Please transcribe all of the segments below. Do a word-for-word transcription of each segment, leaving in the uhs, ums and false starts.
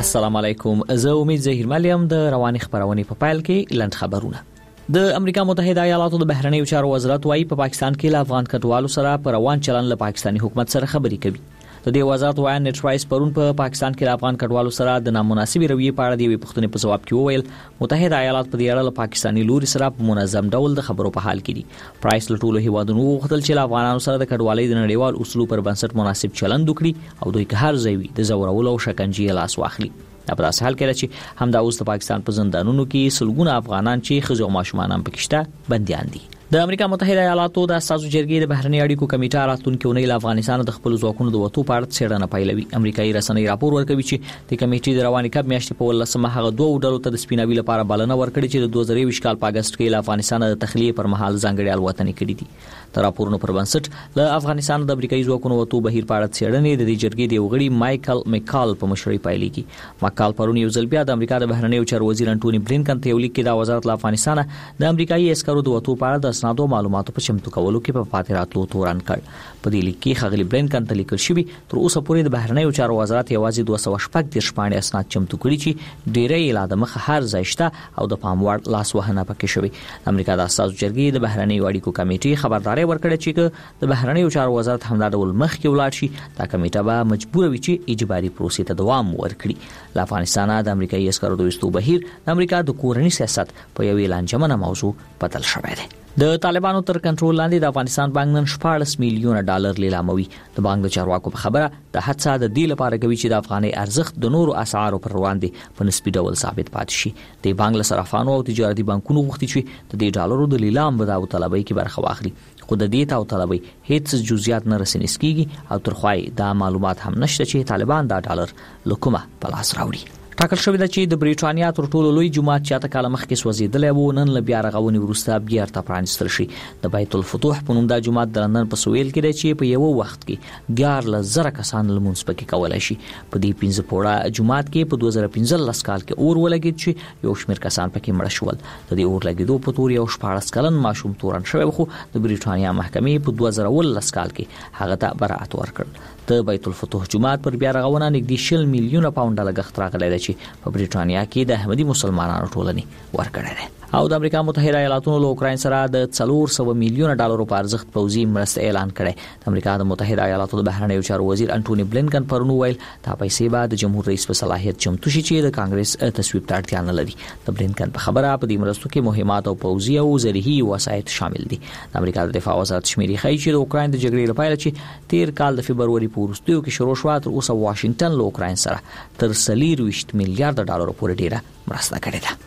السلام علیکم. زه امید زهیر ملیم د رواني خبرونه په پایل کې لند خبرونه. د امریکا متحده ایالاتو د بهرنیو چارو وزارت وايي په پاکستان کې له افغان کډوالو سره پر روان چلن له پاکستاني حکومت سره خبرې کوي. د دې وزارت وایي نت رایس پرون په پاکستان کې له افغان کډوالو سره د نامناسبې رویې په اړه د یوې پوښتنې په جواب کې وویل متحده ایالات په دې اړه له پاکستاني لوري سره په منظم ډول د خبرو په حال کې دي. پرایس له ټولو هیوادونو وغوښتل چې له افغانانو سره د کډوالۍ د نړیوال اصولو پر بنسټ مناسب چلند وکړي او دوی که هر ځای وي د زورولو او شکنجې لاس واخلي. دا په داسې حال کې چې همدا اوس د پاکستان په زندانونو کې سلګونه افغانان چې ښځو او ماشومان هم پکې شته بنديان دي. د امریکا متحده ایالاتو د اساسو جرګې د بهرنی اړیکو کمیټه راتلونکي اونۍ له افغانستان د خپل ځواکونو د وټو په اړه څېړنه پیلوي. امریکایي رسنۍ راپور ورکوي چې د کمیټې د رواني کب میاشتې په ولسمه هغه دوه ډلو ته د سپیناوي لپاره بلنه ورکړي چې د دوه زره یو کال په اگست کې له افغانستان د تخلیه پر مهال ځانګړي الوتنې کړې دي. د راپورونو پر بنسټ له افغانستان د امریکایي ځواکونو وټو بهیر په اړه څېړنې د دې جرګې د وغړي مایکل میکال په مشرۍ پیلېږي. ماکال پرون یو ځل بیا د امریکا د بهرنیو چارو وزیر انټونی بلینکن ته یو لیک کې د وزارت له افغانستان د امریکایي عسکرو د وټو په اړه د اسنادو معلوماتو چمتو کولو کې په پاتې راتلو تورن کړ. په دې لیک کې خغلی بلینکن ته لیکل شوی تر اوسه پورې د بهرنیو چارو وزارت یوازې دوه سوه شپږ دېرش پاڼې اسناد چمتو کړي چې ډیری یې لا د مخه هر ځای شته او د پام وړ لاس وهنه پکې شوی. امریکا د اساسو جرګې د بهرنیو اړیکو کمیټې خبرداري ورکړه چې د بهرنیو چارو وزارت همدا ډول مخکې ولاړ شي دا کمیټه به مجبور وي چې اجباري پروسې ته دوام ورکړي. له افغانستان د امریکایي عسکرو د وستو بهیر د امریکا د کورني سیاست په یوې لانجمنه موضوع بدل شوی دی. د طالبانو تر کنټرول لاندې د افغانستان بانک نن شپاړس میلیونه ډالر لیلاموي. د بانک د چارواکو په خبره د هڅه د دې لپاره کوي چې د افغاني ارزښت د نورو اسعارو پر وړاندې په نسبي ډول ثابت پاتې شي. د بانک له صرافانو او تجارتي بانکونو غوښتي چې د دې ډالرو د لیلام په داو طلبۍ کې برخه واخلي. خو د دې تاو طلبۍ هیڅ جزئیات نه رسنیس کیږي او ترخوای دا معلومات هم نشته چې طالبان دا ډالر لکومه په لاس راوړي. ټاکل شوی دی چې د بریټانیا تر ټولو لوی جماعت چې اته کال مخکې سوځیدلی و نن له بیا رغونې وروسته بیرته پرانیستل شي. د بیت الفتوح په نوم دا جماعت د لندن په سویل کې دی چې په یو وخت کې دیارلس زره کسان لمونځ پکې کولی شي. په دې پنځه پوړه جماعت کې په دوه زره پنځلس کال کې اور ولګېد چې یو شمېر کسان پکې مړه شول. د دې اور لګېدو په تور یو شپاړس کلن ماشوم تورن شوی خو د بریټانیا محکمې په دوه زره اوولس کال کې هغه ته براءت ورکړ. د بیت الفتوح جماعت پر بیا رغونه نږدې شل میلیونه پاونډ لګښت راغلی دی چې په بریټانیا کې د احمدي مسلمانانو ټولنې ورکړی دی. او د امریکا متحده ایالاتونو له اوکراین سره د څلور سوه میلیونه ډالرو په ارزښت پوځي مرسته اعلان کړې. د امریکا د متحده ایالاتو د بهرنیو چارو وزیر انټونی بلینکن پرون ویل دا پیسې به د جمهور رئیس په صلاحیت چمتو شي چې د کانګرس تصویب ته اړتیا نه لري. د بلینکن په خبره په دې مرستو کې مهمات او پوځي او زرهي وسایط شامل دي. د امریکا د دفاع وزارت شمیرې ښیي چې د اوکراین د جګړې لپاره چې تیر کال د فبروري په وروستیو کې شروع شوه تر اوسه واشنگټن له اوکراین سره تر څلوېښت میلیارډ ډالرو پورې ډیره مرسته کړې ده.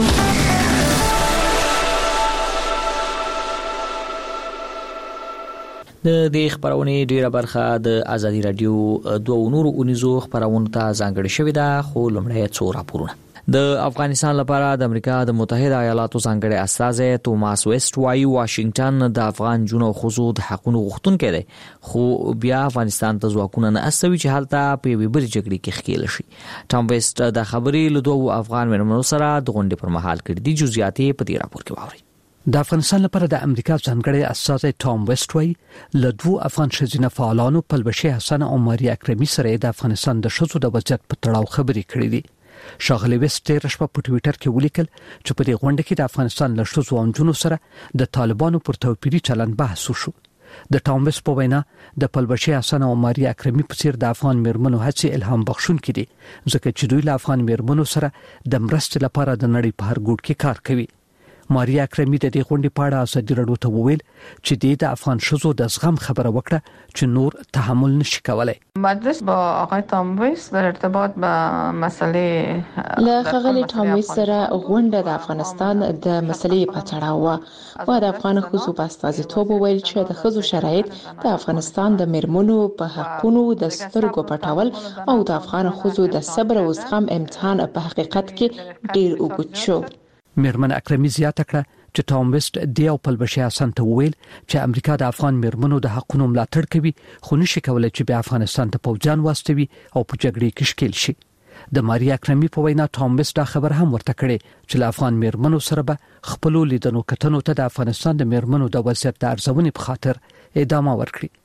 د دې خبرونې ډیره برخه د ازادي رادیو دوه نورو اونیزو خبرونو ته ځانګړې شوې ده خو لومړی څو راپورونه. د افغانستان لپاره د امریکا د متحده ایالاتو ځانګړي استازی توماس ویسټ وايي واشنگټن د افغان جنو خصوصو د حقوقو غوښتونکی دی خو بیا افغانستان ته ځواکونه نه استوي چې هلته په یوې بلې جګړې کې ښکېل شي. ټام ویسټ د خبرې له دوه افغان مېرمنو سره د غونډې پر مهال کړي دي. جزئیات یې په دې راپور کې واورئ. د افغانستان لپاره د امریکا ځانګړي استازی ټام ویسټ وايي له دوه افغان ښځینه فعالانو پلوشي حسن او ماریا اکرمي سره د افغانستان د ښځو د وضعیت په تړاو خبرې کړې دي. شاغلی ویسټ تیر شپه په ټوئیټر کې ولیکل چې په دې غونډه کې د افغانستان له ښځو او نجونو سره د طالبانو پر توپیري چلند بحث وشو. د ټام ویسټ په وینا د پلوشي حسن او ماریا اکرمي په څیر د افغان مېرمنو هڅې الهام بخښونکې دي ځکه چې دوی له افغان مېرمنو سره د مرستې لپاره د نړۍ په هر ګوټ کې کار کوي. ماریا اکرمي د دې غونډې په اړه ازادي راډیو ته وویل چې د افغان ښځو د زغم خبره وکړه چې نور تحمل نشي کولای. مجلس با آقای تام ویسټ در ارتباط به مسئله له خغلی تام ویسټ سره غونډه د افغانستان د مسلې په تړاو و د افغان ښځو په استازیتوب ویل چې د ښځو شرایط د افغانستان د مېرمنو په حقونو د سترګو پټول او د افغان ښځو د صبر او زغم امتحان په حقیقت کې ډیر اوږد شو. مېرمن اکرمي زیاته کړه چې ټام ویسټ د یو پلوشي حسن ته ویل چې امریکا د افغان مېرمنو د حقونو ملاتړ کوي خو نشي کولای چې به افغانستان ته پوځیان واستوي او په جګړې کې ښکېل شي. د ماریا اکرمي په وینا ټام ویسټ دا خبر هم ورته کړي چې له افغان مېرمنو سره به خپل لیدنو کتنو ته د افغانستان د مېرمنو د وضعیت د ارزونې په خاطر ادامه ورکړي.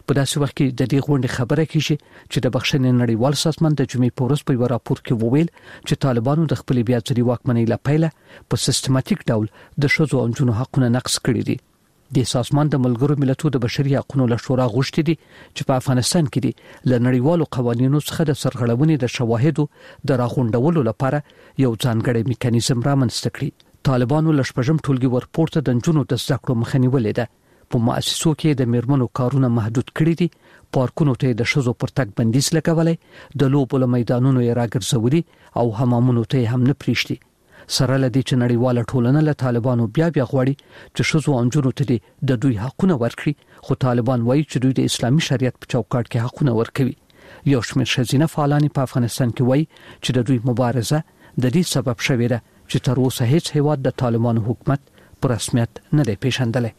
په داسې وخت کې د دې غونډې خبره کیږي چې د بخښنې نړیوال سازمان د جمعې په ورځ په یو راپور کې وویل چې طالبانو د خپل بیا ځلي واکمنۍ لپاره په سیستماتیک ډول د ښځو او نجونو حقوقونه نقض کړي دي. د سازمان د ملګرو ملتونو د بشري حقوقو لشورا غوښتي دي چې په افغانستان کې د نړیوالو قوانینو څخه د سرغړونې د شواهدو د راغونډولو لپاره یو ځانګړی میکانیزم رامنځته کړي. طالبانو لشپږم ټولګي ورپورته د نجونو د زده کړو مخه نیولې ده. په مؤسسو کې د میرمنو کارونه محدود کړي دي. پارکونو ته د شزو پر تک بندیز لګولای، د لوبو میدانونو یې راګرځولي او حمامونو ته هم نه پریشتي. سره لدی چې نړیواله ټولنه له طالبانو بیا بیا غواړي چې شزو او نجونو ته د دوی حقونه ورکړي، خو طالبان وایي چې دوی د اسلامي شریعت په چوکاټ کې حقونه ورکوي. یو شمېر ښځینه فعالان په افغانستان کې وایي چې د دوی مبارزه د دې سبب شوې ده چې تر اوسه هیڅ هیواد د طالبانو حکومت په رسمیت نه دی پیژندلی.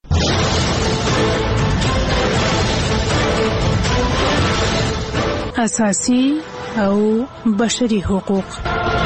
اساسي او بشري حقوق.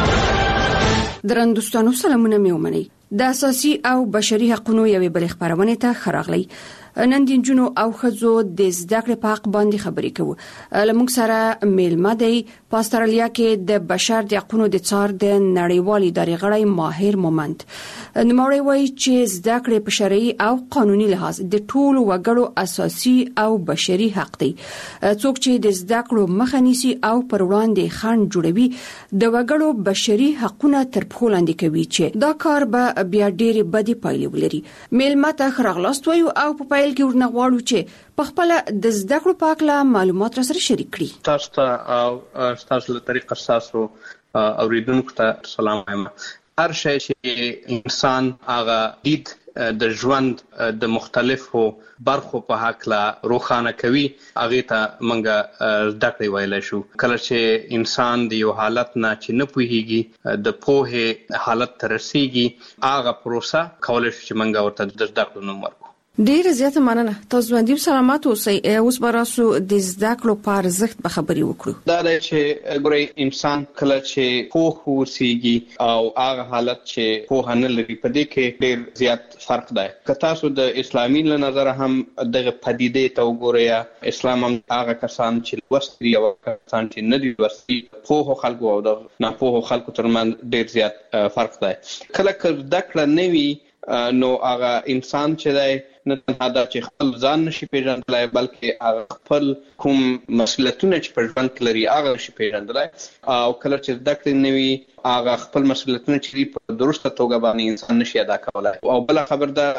درندوستانو سلامونه مې ومنئ. د اساسي او بشري حقوقو یوې بلې خبرونه ته خراغلی. نن د جنونو او خزو د زده کړې په حق باندې خبرې کوو. لمونږ سره میلمه دی په استرالیا کې د بشر د حقوقو د څار د نړیوال ادارې غړی ماهر مومند. نوموړی وایي چې زده کړې په شرعي او قانوني لحاظ د ټولو وګړو اساسي او بشري حق دی. څوک چې د زده کړو مخه نیسي او پر وړاندې خنډ جوړوي د وګړو بشري حقوقونه تر پښو لاندې کوي چې دا کار به بیا ډېرې بدې پایلې ولري. میلمه ته خراغلاست وایو او په پایل کې ورنه غواړو چې په خپل د زده کړو په اړه معلومات را سره شریک کړي. تاسو ته او تاسو له طریقه تاسو اوریدونکو ته سلام وایم. هر شی چې انسان هغه دید د ژوند د مختلفو برخو په حق لا روښانه کوي، هغه ته منګه زده کړې ویل شو. کله چې انسان د یو حالت نه چې نه پوهیږي د پوهه حالت ته رسیږي، هغه پروسه کولای شي چې منګه ورته د زده کړو نوم ورکړو. ډیر زیاته مننه. تاسو باندې سلامات اوسئ. اوس براسو د زده کړو په ارزښت به خبرې وکړو. دا د چې ګوري انسان کله چې پوه وسیږي او هغه حالت چې پوه نه لري په دې کې ډیر زیات فرق دی. که تاسو د اسلامي له نظر هم دغه پدیدې ته وګورئ، اسلام هم هغه کسان چې وسري او کسان چې نه دي وسري پوه خلکو او د ناپوه خلکو ترمنځ ډیر زیات فرق دی. کله چې زده کړه نه وي نو هغه انسان چې دی نه تنها دا چې خپل ځان نشي پیژندلای، بلکې هغه خپل کوم مسؤلیتونه چې په ژوند کې لري هغه نشي پیژندلای. او کله چې زده کړې نه وي هغه خپل مسؤلیتونه چې په درسته توګه باندې انسان نشي ادا کولای. او بل خبر ده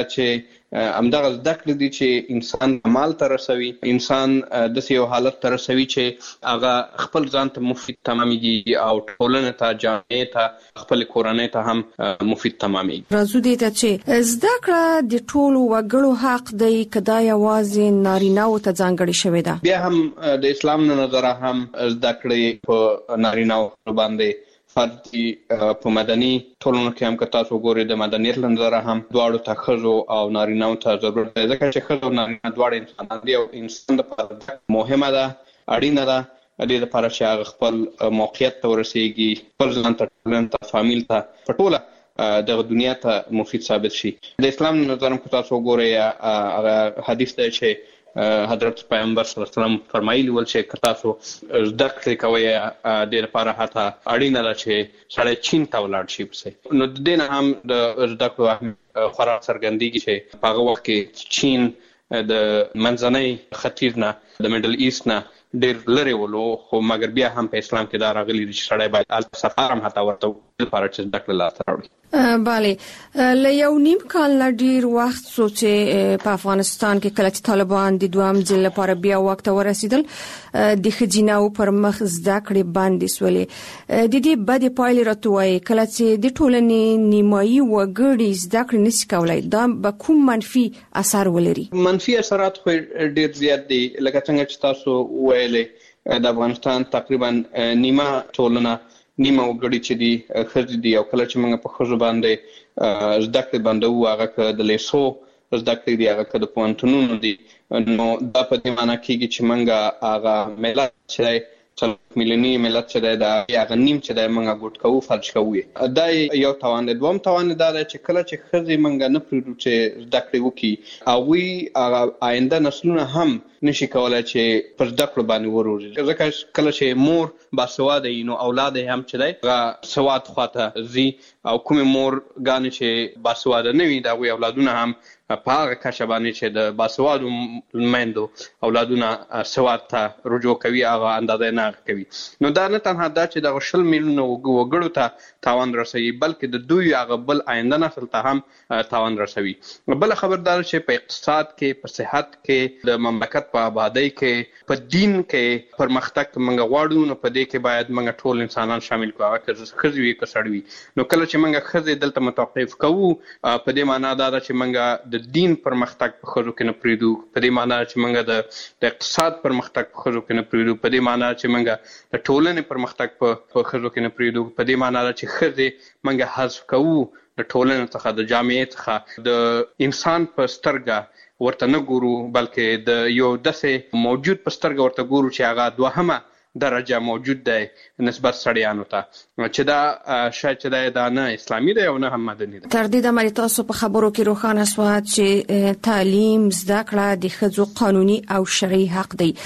چې همدغه زده کړې دي چې انسان کمال ته رسوي، انسان د یو حالت ته رسوي چې هغه خپل ځان ته مفید تمامېږي او ټولنې ته، جامعې ته، خپل کورنۍ ته هم مفید تمامېږي. راځو دې ته چې زده کړه د ټولو وګړو حق دی، کدا یوازې نارینه‌و ته ځانګړې شوې ده. بیا هم د اسلام نه نظر هم زده کړې په نارینه‌و باندې فرض دي. په مدني ټولنو کې هم که تاسو ګورئ د مدنیت له نظره هم دواړو ته ښځو او نارینه‌و ته ضرورت دی، ځکه چې ښځه او نارینه دواړه انسانان دي او انسان لپاره مهمه ده، اړینه ده د دې لپاره چې هغه خپل موقعیت ته ورسیږي، خپل ځان ته، ټولنې ته، فامیل ته، په ټوله دغه دنیا ته مفید ثابت شي. د اسلام له نظر هم که تاسو ګورئ هغه حدیث دی چې حضرت پیغمبر صلی الله علیه وسلم فرمایلی ول چې که تاسو زده کړې کوئ د دې لپاره حتی اړینه ده چې سړی چین ته ولاړ شي پسې. نو د دې نه هم د زده کړو اهمیت خورا څرګندېږي چې په هغه وخت کې چین د منځنۍ ختیځ نه، د میډل ایست نه ډېر لرې ولو، خو مګر بیا هم په اسلام کې دا راغلي دي چې سړی باید هلته سفر هم حتی ورته وکړي لپاره چې زده کړه لاسته راوړي. بله، له یو نیم کال نه ډیر وخت څو چې په افغانستان کې کله چې طالبان د دوام ځل لپاره بیا وخت ورسېدل، د ښځیناو پر مخ زده کړې باندې سولې د دې بدې پایلې راټوي. کله چې د ټولنې نیمایي وګړي زده کړې نشي کولای، دا به کوم منفي اثر ولري؟ منفي اثرات خو ډیر زیات دي. لکه څنګه چې تاسو ویلې د افغانستان تقریبا نیمه ټولنه، نیمه وګړي چې دي ښځې دي، او کله چې موږ په ښځو باندې زده کړې باندې وو، هغه که د لیسو زده کړې دي، هغه که د پوهنتونونو دي، نو دا په دې معنی کېږي چې موږ هغه ملت چې څلور مليوني ملت چې دی د هغه نیم چې دی موږ ګوټ کوو فرج کوو. دا یو تاوان دی. دوم تاوان دا دی چې کله چې ښځې موږ نه پرېږدو چې زده کړې وکړي، هغوی هغه آینده نسلونه هم نشي کولای چې پر زده کړو باندې وروزي. ځکه کله چې مور باسواده وي نو اولاد هم چې دی هغه سواد خواته ځي، او کومې مور ګانې چې باسواده نه وي د هغوی اولادونه هم په هغه کچه باندې چې د باسوادو میندو اولادونه سواد ته رجوع کوي، هغه اندازه نه کوي. نو دا نه تنها دا چې دغه شل میلیونه وګړو ته تاوان رسوي، بلکې د دوی هغه بل آینده نسل ته هم تاوان رسوي. بله خبردار چې په اقتصاد کې، په صحت کې، د مملکت په آبادۍ کې، په دین کې پرمختګ موږ غواړو، نو په دې کې باید موږ ټول انسانان شامل کړو، هغه که ښځې وي که سړي وي. نو کله چې موږ ښځې دلته متوقف کوو، په دې معنا دا ده چې موږ د دین پرمختګ په ښځو کې نه پرېږدو، په دې معنا چې موږ د اقتصاد پرمختګ په ښځو کې نه پرېږدو، په دې معنا چې موږ د ټولنې پرمختګ په ښځو کې نه پرېږدو، په دې معنا ده چې ښځې موږ حذف کوو د ټولنې څخه، د جامعې څخه، د انسان په سترګه ورته نه ګورو، بلکې د یو داسې موجود په سترګه ورته ګورو چې هغه دوهمه درجه موجود دی نسبت سړیانو ته، چې دا شاید چې دا دا نه اسلامي دی او نه هم مدني دی. تر دې دمه تاسو په خبرو کې روښانه شوه چې تعلیم زده کړه د ښځو قانوني او شرعي حق دی.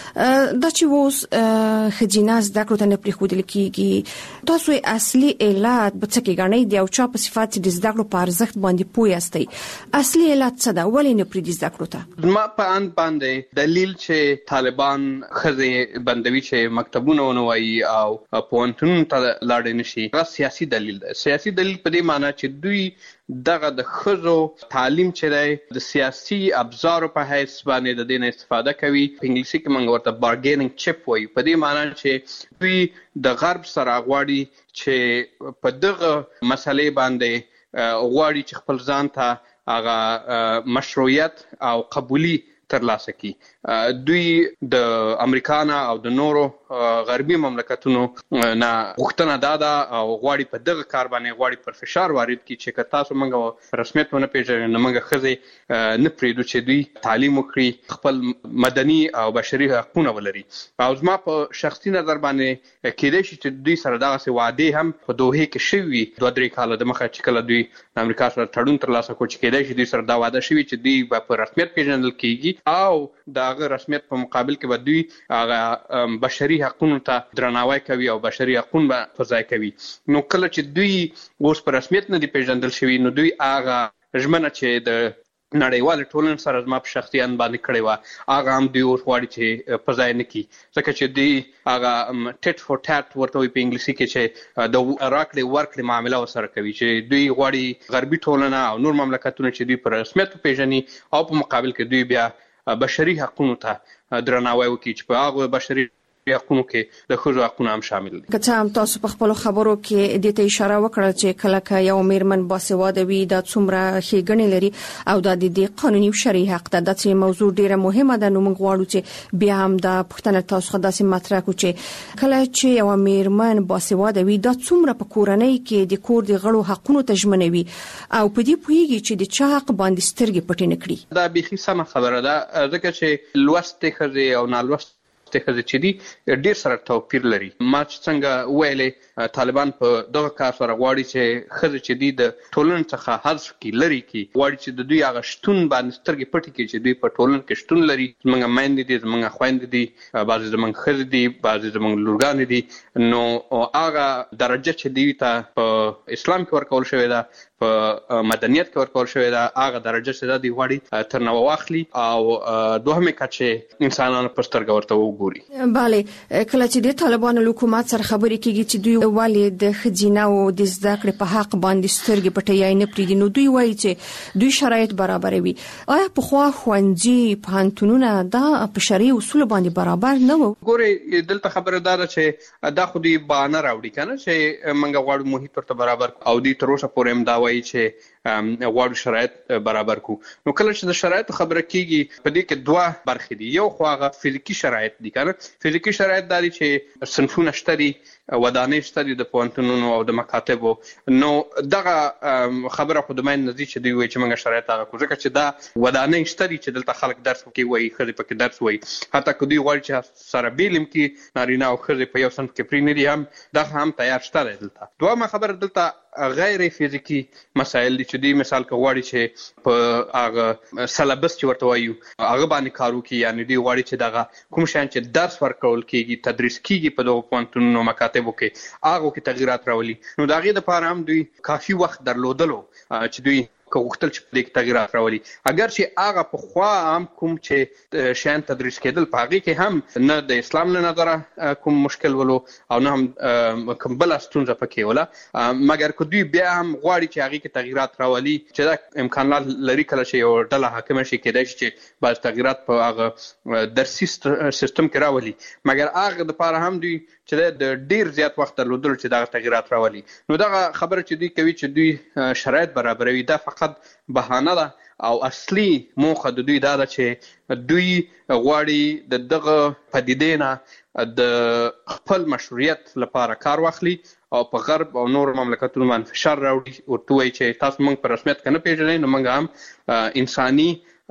دا چې اوس ښځینه زده کړو ته نه پرېښودل کېږي، تاسو اصلي علت به څه کې ګڼئ؟ د یو چا په صفت چې د زده کړو په ارزښت باندې پوه یاستئ، اصلي علت څه ده؟ ولې نه پرېږدي زده کړو ته؟ زما په اند باندې دلیل چې طالبان ښځې بندوي چې مکتبونه ونه وایي او پوهنتونونو ته لاړې نه شي، هغه سیاسي دلیل ده. سیاسي دلیل په دې معنا چې دوی دغه د ښځو تعلیم چې دی د سیاسي ابزارو په حیث باندې د دې نه استفاده کوي. په انګلیسي کې موږ ورته بارګیننګ چپ وایو، په دې معنا چې دوی د غرب سره غواړي چې په دغه مسلې باندې غواړي چې خپل ځان ته هغه مشروعیت او قبولي ترلاسه کړي. دوی د امریکا نه او د نورو غربي مملکتونو نه غوښتنه دا ده او غواړي په دغه کار باندې غواړي پر فشار وارد کړي چې که تاسو موږ رسمیت ونه پېژنئ نو موږ ښځې نه پرېږدو چې دوی تعلیم وکړي، خپل مدني او بشري حقونه ولري. او زما په شخصي نظر باندې کېدای شي چې دوی سره دغسې وعدې هم په دوحې کې شوي وي دوه درې کاله د مخه چې کله دوی د امریکا سره تړون ترلاسه کړو، چې کېدای شي دوی سره دا وعده شوي چې دوی به په رسمیت پېژندل کېږي او د هغه رسمیت په مقابل کې به دوی هغه بشري حقونو ته درناوی کوي او بشري حقونه به په ځای کوي. نو کله چې دوی اوس په رسمیت نه دي پېژندل شوي، نو دوی هغه ژمنه چې د نړیوالې ټولنې سره زما په شخصي اند باندې کړې وه، هغه هم دوی اوس غواړي چې په ځای نه کړي، ځکه چې دوی هغه ټیټ فور ټاټ ورته وایي په انګلیسي کې، چې د راکړې ورکړې معامله ورسره کوي، چې دوی غواړي غربي ټولنه او نور مملکتونه چې دوی په رسمیت وپېژني او په مقابل کې دوی بیا بشري حقونو ته درناوی وکړي چې په هغه بشري حقونو کې د ښځو حقونه هم شامل دي. که څه هم تاسو په خپلو خبرو کې دې ته اشاره وکړه چې کله که یو میرمن باسواده وي دا څومره ښېګڼې لري او دا د دې قانوني او شرعي حق ده. دا چې موضوع ډیره مهمه ده، نو موږ غواړو چې بیا هم دا پوښتنه تاسو څخه داسې مطرح کړو چې کله چې یو میرمن باسواده وي دا څومره په کورنۍ کې د کور د غړو حقونو ته ژمنوي او په دې پوهیږي چې د چا حق باندې سترګې پټې نه کړي. دا بیخي سمه خبره ده، ځکه چې لوستې ښځې او نالوستې ښځې چې دي ډېر سره توپیر لري. ما چې څنګه ویلې طالبان په دغه کار سره غواړي چې ښځې چې دي د ټولنې څخه حذف کړي، لرې کړي، غواړي چې د دوی هغه شتون باندې سترګې پټې کړي چې دوی په ټولنه کې شتون لري. زموږ میندې دي، زموږ خویندې دي، بعضې زموږ ښځې دي، بعضې زموږ لورګانې دي. نو هغه درجه چې دوی ته په اسلام کې ورکول شوې ده، په مدنیت کې ورکول شوې ده، هغه درجه چې دا دوی غواړي تر نوه واخلي او دوهمې کچې انسانانو په سترګه ورته وګوري. بله، کله چې د طالبانو له حکومت سره خبرې کېږي چې دوی ولې د ښځینه‌و د زده کړې په حق باندې سترګې پټې یا نه پرېږدي، نو دوی وایي چې دوی شرایط برابروي. آیا پخوا ښوونځي، پوهنتونونه دا په شرعي اصولو باندې برابر نه وو؟ ګورې دلته خبره دا ده چې دا خو دوی بهانه راوړي که نه چې موږ غواړو محیط ورته برابر او دوی تر اوسه پورې هم دا وایي چې غواړو شرایط برابر کړو. نو کله چې د شرایطو خبره کېږي په دې کې دوه برخې دي. یو خو هغه فزیکي شرایط دي که نه، فزیکي شرایط دا دي چې صنفونه شته دي ودانې شته دي د پوهنتونونو او د مکاتبو. نو دغه خبره خو د مین نزي چې دوی وایي چې موږ شرایط هغه کوو، ځکه چې دا ودانې شته دي چې دلته خلک درس وکړي وایي، ښځې پکې درس وایي. حتی که دوی غواړي چې سره بیلم کې نارینه او ښځې په یو صنف کې پرې نه دي، هم دغه هم تیار شته دی دلته. دویمه خبره دلته غیر فزیکی مسایل دي چې دوی مثال که غواړي چې په هغه سلبس چې ورته وایو هغه باندې کار وکړي، یعنې دوی غواړي چې دغه کوم شیان چې درس ورکول کېږي تدریس کېږي په دغو پوهنتونونو مکاتبو کې هغو کې تغیرات راولي. نو د هغې دپاره هم دوی کافي وخت درلودلو چې دوی که غوښتل چې په دې کې تغیرات راولي. اگر چې هغه پخوا هم کوم چې شیان تدریس کېدل په هغې کې هم نه د اسلام له نظره کوم مشکل ولو او نه هم کوم بله ستونزه پکې وله، مګر که دوی بیا هم غواړي چې هغې کې تغیرات راولي، چې دا امکانات لري کله چې یو ډله حاکمه شي کېدای شي چې بعض تغیرات په هغه درسي سیستم کې راولي، مګر هغه دپاره هم دوی چې د ډیر زیات وخت درلودلو چې دغه تغیرات راولي. نو دغه خبره چې دوی کوي چې دوی شرایط برابروي دا فقط بهانه ده او اصلي موخه د دوی دا ده چې دوی غواړي د دغه پدیدې نه د خپل مشروعیت لپاره کار واخلي او په غرب او نور مملکتونو باندې فشار راوړي، ورته وایي چې تاسو موږ په رسمیت کې نه پېژنئ، نو موږ هم انساني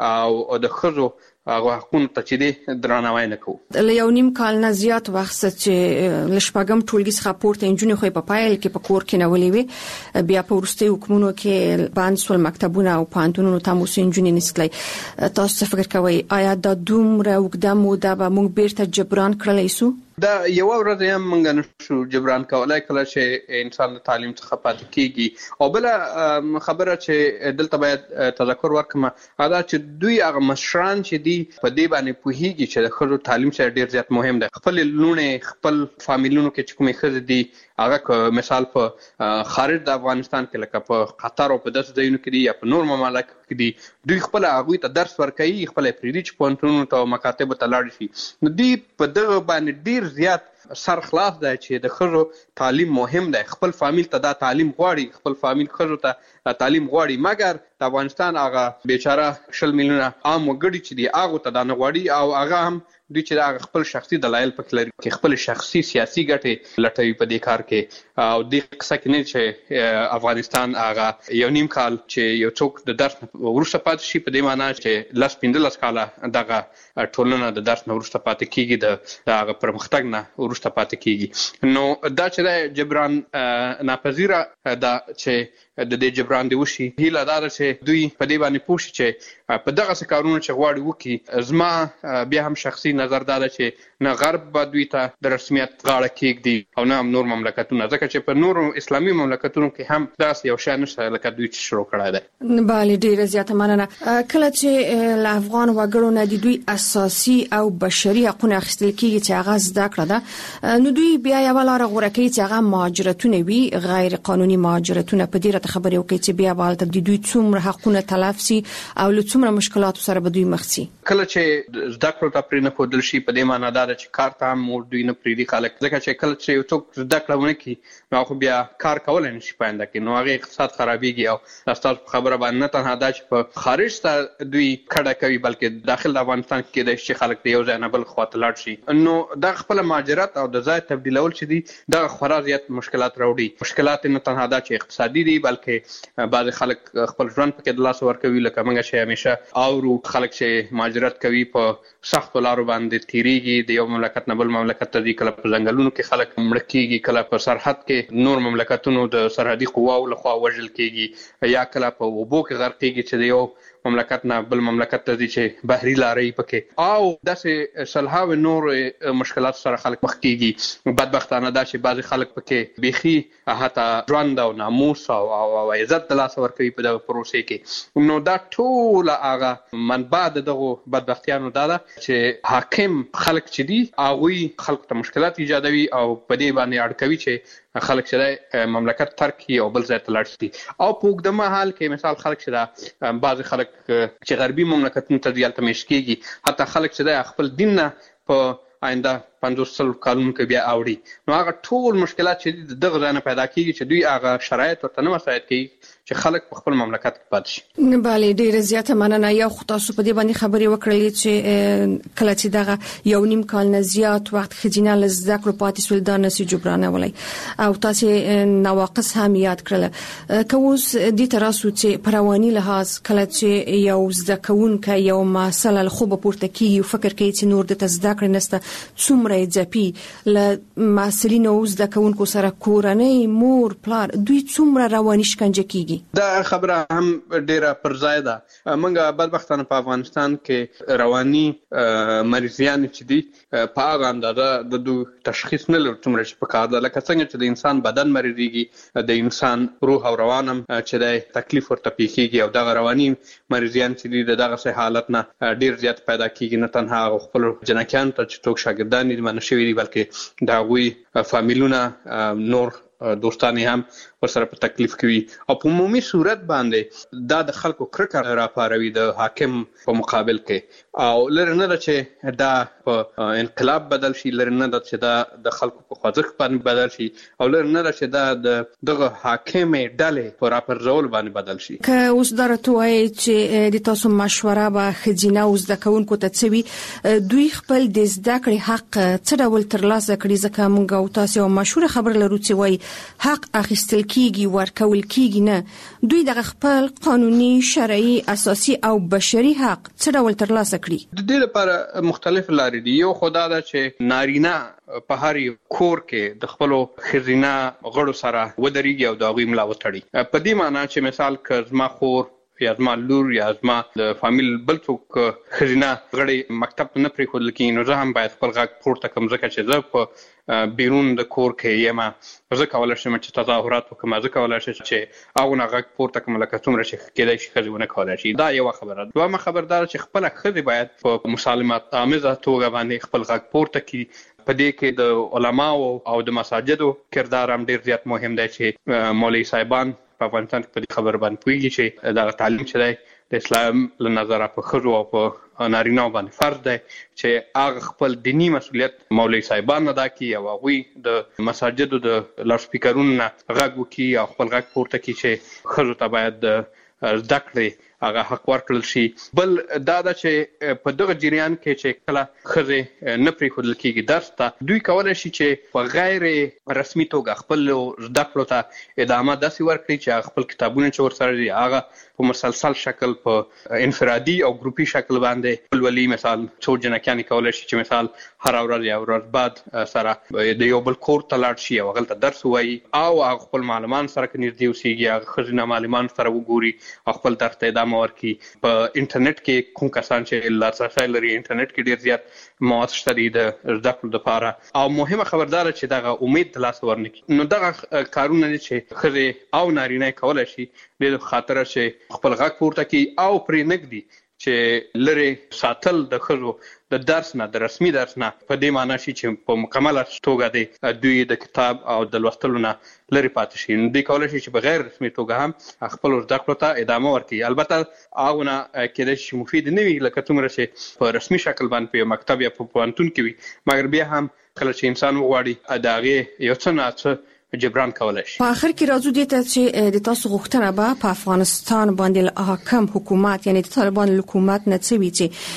او د ښځو هغه حقونو ته چې دی درناوی نه کوو. له یو نیم کال نه زیات وخت چې له شپږم ټولګي څخه پورته نجونې خو په پایل کې په کور کې نه ولې وي، بیا په وروستي حکومتونو کې باندې سول مکتبونه او پوهنتونونو ته مو نجونې نسلای. تاسو څه فکر کوئ آیا دا دومره اوږده موده به موږ بیرته جبران کړلی سو؟ دا یو ورځ هم موږ نشو جبران کولای کله چې انسان د تعلیم څخه پاتې کیږي. او بل خبره چې دلته باید تذکر ورکړم دا چې دوی هغه مشران چې دي په دې باندې پوهیږي چې د ښځو تعلیم سره ډیر زیات مهم دی. خپل لونې خپل فامیلونو کې چې کومې ښځې دي هغه مثال په خارج د افغانستان کې لکه په قطر او په داسې ځایونو کې دي یا په نور ممالکو کې دي، دوی خپل هغوی ته درس ورکوي، خپل یې پرېږدي چې پوهنتونونو ته او مکاتبو ته لاړ شي. نو دوی په دغه باندې ډیر زیات سر خلاص دی چې د ښځو تعلیم مهم دی. خپل فامیل ته دا تعلیم غواړي، خپل فامیل ښځو ته تعلیم غواړي، مګر د افغانستان هغه بیچاره شل میلیونه عام وګړي چې دي هغو ته دا نه غواړي او هغه هم دوی چې دا خپل شخصي دلایل پکې لري چې خپل شخصي سیاسي ګټې لټوي په دې کار کې. او دې قصه کې نه چې افغانستان هغه یو نیم کال چې یو څوک د درس وروسته پاتې شي په دې معنی چې لس پنځلس کاله دغه ټولنه د درس نه وروسته پاتې کیږي، د هغه پرمختګ نه وروسته پاتې کیږي. نو دا چې د جبران ناپذیره دا چې د دې جبران دی وشي، هیله دا ده چې دوی په دې باندې پوه شي چې په دغه څه کارونه چې غواړي وکړي. زما بیا هم شخصي نظر دا ده چې نه غرب به دوی ته د رسمیت غاړه کېږدي او نه هم نور مملکتونه، ځکه چې په نورو اسلامي مملکتونو کې هم داسې یو شی نشته لکه دوی چې شروع کړی دی. بله ډیره زیاته مننه. کله چې له افغان وګړو نه د دوی اساسي او بشري حقوق اخیستل کېږي چې هغه زده کړه ده، نو دوی بیا یو لاره غوره کوي چې هغه مهاجرتونه وي، غیر قانوني مهاجرتونه. په دې راته خبرې وکړي چې بیا به د دوی څومره حقونه تلف سي او له څومره مشکلاتو سره به دوی مخ سي. کله چې زده کړو ته پرې نه ښودل شي په دې معنی دا ده چې کار ته هم دوی نه پرېږدي خلک، ځکه چې کله چې یو څوک زده کړه ونه کړي نو خو بیا کار کولی نه شي په آینده کې، نو هغې اقتصاد خرابېږي. او ستاسو په خبره باندې نه تنها دا چې په خارج ته دوی کډه کوي بلکې داخل د افغانستان کې کېدای شي چې خلک د یو ځای نه بل خوا ته لاړ شي. نو دغه خپله مهاجرت او د ځای تبدیلول چې دي دغه خورا زیات مشکلات راوړي. مشکلات نه تنها دا چې اقتصادي دي بلکې بعضې خلک خپل ژوند پکې د لاسه ورکوي، لکه موږ چې همیشه اورو خلک چې مهاجرت کوي په سختو لارو باندې تیریږي، د یو مملکت نه بل مملکت ته ځي، کله په ځنګلونو کې خلک مړه کېږي، کله په سرحد کې نور مملکتونو د سرحدي قواو لخوا وژل کېږي، یا کله په اوبو کې غرقېږي چې د یو مملکت نه بل مملکت ته ځي چې بحري لارې پکې، او داسې سلهاوې نور مشکلات سره خلک مخ کېږي. بدبختانه دا چې بعضې خلک پکې بیخي حتی ژوند او ناموس او عزت د لاسه ورکوي په دغه پروسې کې. نو دا ټوله هغه منبع د دغو بدبختیانو دا ده چې حاکم خلک چې دي هغوی خلکو ته مشکلات ایجادوي او په دې باندې اړ کوي چې خلک چې مملکت ترک کړي او بل ځای ته لاړ شي. او په اوږده مهال کې مثال خلک چې دا بعضې خلک چې غربي مملکتونو ته ځي هلته میشت کېږي، حتی خلک چې دا خپل دین نه په آینده پنځوس سل کلونو کې بیا اوړي نو هغه ټول مشکلات چې دغه ځای نه پیدا کیږي چې دوی هغه شرایط ورته نه مساعد کوي چې خلک په خپل مملکت کې پاتې شي. نه bale ډیره زیاته مننه. یو خو تاسو په دې باندې خبرې وکړلې چې کله چې دغه یو نیم کال نه زیات وخت خجینه لزده کړو پاتې سول دا نسی جبرانولای او تاسو نواقص هم یاد کړل. کوس دې تراسو چې پروانی لحاظ کله چې یو زده کوونکی یو مسله خو په پورته کیږي فکر کوي چې نور د تزده کړ نسته څومره ځپی ل مسلینو زده کوونکو سره کورنۍ مور پلار دوی څومره رواني شکنجه کیږي. دا خبره هم ډیره پر ځای ده. موږ بدبختانه په افغانستان کې رواني مریضیان چې دي په هغه اندازه د دوی تشخیص نه لري څومره چې په کار ده لکه څنګه چې د انسان بدن مریضيږي د انسان روح او روان هم چې د تکلیف ورته پیښیږي او دغه رواني مریضیان چې دي دغه سه حالت نه ډیر زیات پیدا کیږي نه تنها خپل جنکیان ته چې څوک شاګردان دي منشوي دي بلکې دا غوي فامیلونه نور دوستانه هم ورسره په تکلیف کوي او په عمومي صورت باندې دا د خلکو کرکه راپاروي د حاکم په مقابل کې او لره نه چې دا په انقلاب بدل شي لره نه چې دا د خلکو په خوځښت باندې بدل شي او لره نه چې دا د دغه حاکم ډلې په راپرځول باندې بدل شي. که اوس درته وایي چې د تاسو مشوره به خجینه اوس د کوونکو ته څوي دوی خپل د زده کړې حق څه ډول ترلاسه کړي ځکه موږ او تاسو مشوره خبر لرو چې وایي حق اخیستل کیږي ورکول کیږي نه دوی د خپل قانوني شرعي اساسي او بشري حق څه ډول ترلاسه کړي. د دې لپاره مختلف لارې دي. یو خدای دا چې نارینه په هر کور کې د خپل خزینه غړو سره ودرېږي او د غوي ملا وتړي. په دې معنی چې مثال ک زما خور یا زما لور یا زما د فامیل بل څوک خزینه غړي مکتب نه پرې خود لکه نو زه هم باید خپل غږ پورته کوم ځکه چې زه په بیرون د کور کې یم زه کولای شم چې تظاهرات وکم زه کولای شم چې هغه نه غږ پورته کوم لکه څومره چې کېدای شي خزونه کولای شي. دا یو خبره. دوه خبردار چې خپل خزي باید په مسالمت آمیزه توګه باندې خپل غږ پورته کړي. په دې کې د علماو او د مساجدو کردار هم ډیر زیات مهم دی چې مولوی صاحبان په افغانستان کې په خبر باندې پوهیږي چې دا تعلیم چې دی د اسلام له نظره په خزو او په نارینه باندې فرض دی چې هغه خپل دینی مسؤلیت مولوی صاحبان ادا کوي او هغه د مساجدو د لاوډ سپیکرونو غږ وکي او خپل غږ پورته کوي چې خزو ته باید زده کړي هغه حق ورکړل شي. بل دا دا چې په دغه جریان کې چې کله خزه نه پرې خودل کېږي درس ته دوی کولای شي چې په غیر رسمي توګه خپل زده کړو ته ادامه داسې ورکړي چې خپل کتابونه چې ورسره دي هغه په مسلسل شکل په انفرادي او ګروپي شکل باندې ولولي. مثال څو جنکیان کولای شي چې مثال هر ورځ یا ورځ بعد سره د یو بل کور ته لاړ شي او غلطه درس وایي او خپل معلومات سره کنيږي اوسېږي هغه خزینه معلومات سره وګوري او خپل درس ته ادامه ورکړي. په انټرنیټ کې کوم کسان چې لاسرسي لري انټرنیټ کې ډیر زیات مواد شته دي د زده کړو لپاره او مهمه خبردار چې دغه امید ترلاسه ورنکړي. نو دغه کارونه چې خزه او نارینه کولای شي د خاطر چې خپل غږ پورته کوي او پرې نګدي چې لری ساتل د خزو د درس نه د رسمي درس نه په دې معنی شي چې په مکمل توګه د دوی د کتاب او د لوستلو نه لری پاتې شي. نو د کولای شي چې بغیر رسمي توګه هم خپل زده کړو ته ادامه ورکړي. البته هغه نه کېدای شي مفید نه وي لکه څومره چې په رسمي شکل باندې په مکتب یا په پوهنتون کې وي مګر بیا هم کله چې انسان وغواړي اداغه یو څه نه جبران کولای شي. په اخر کې راځو دې ته چې د تاسو غوښتنه به په افغانستان باندې حاکم حکومت یعنی د طالبان حکومت نه څوي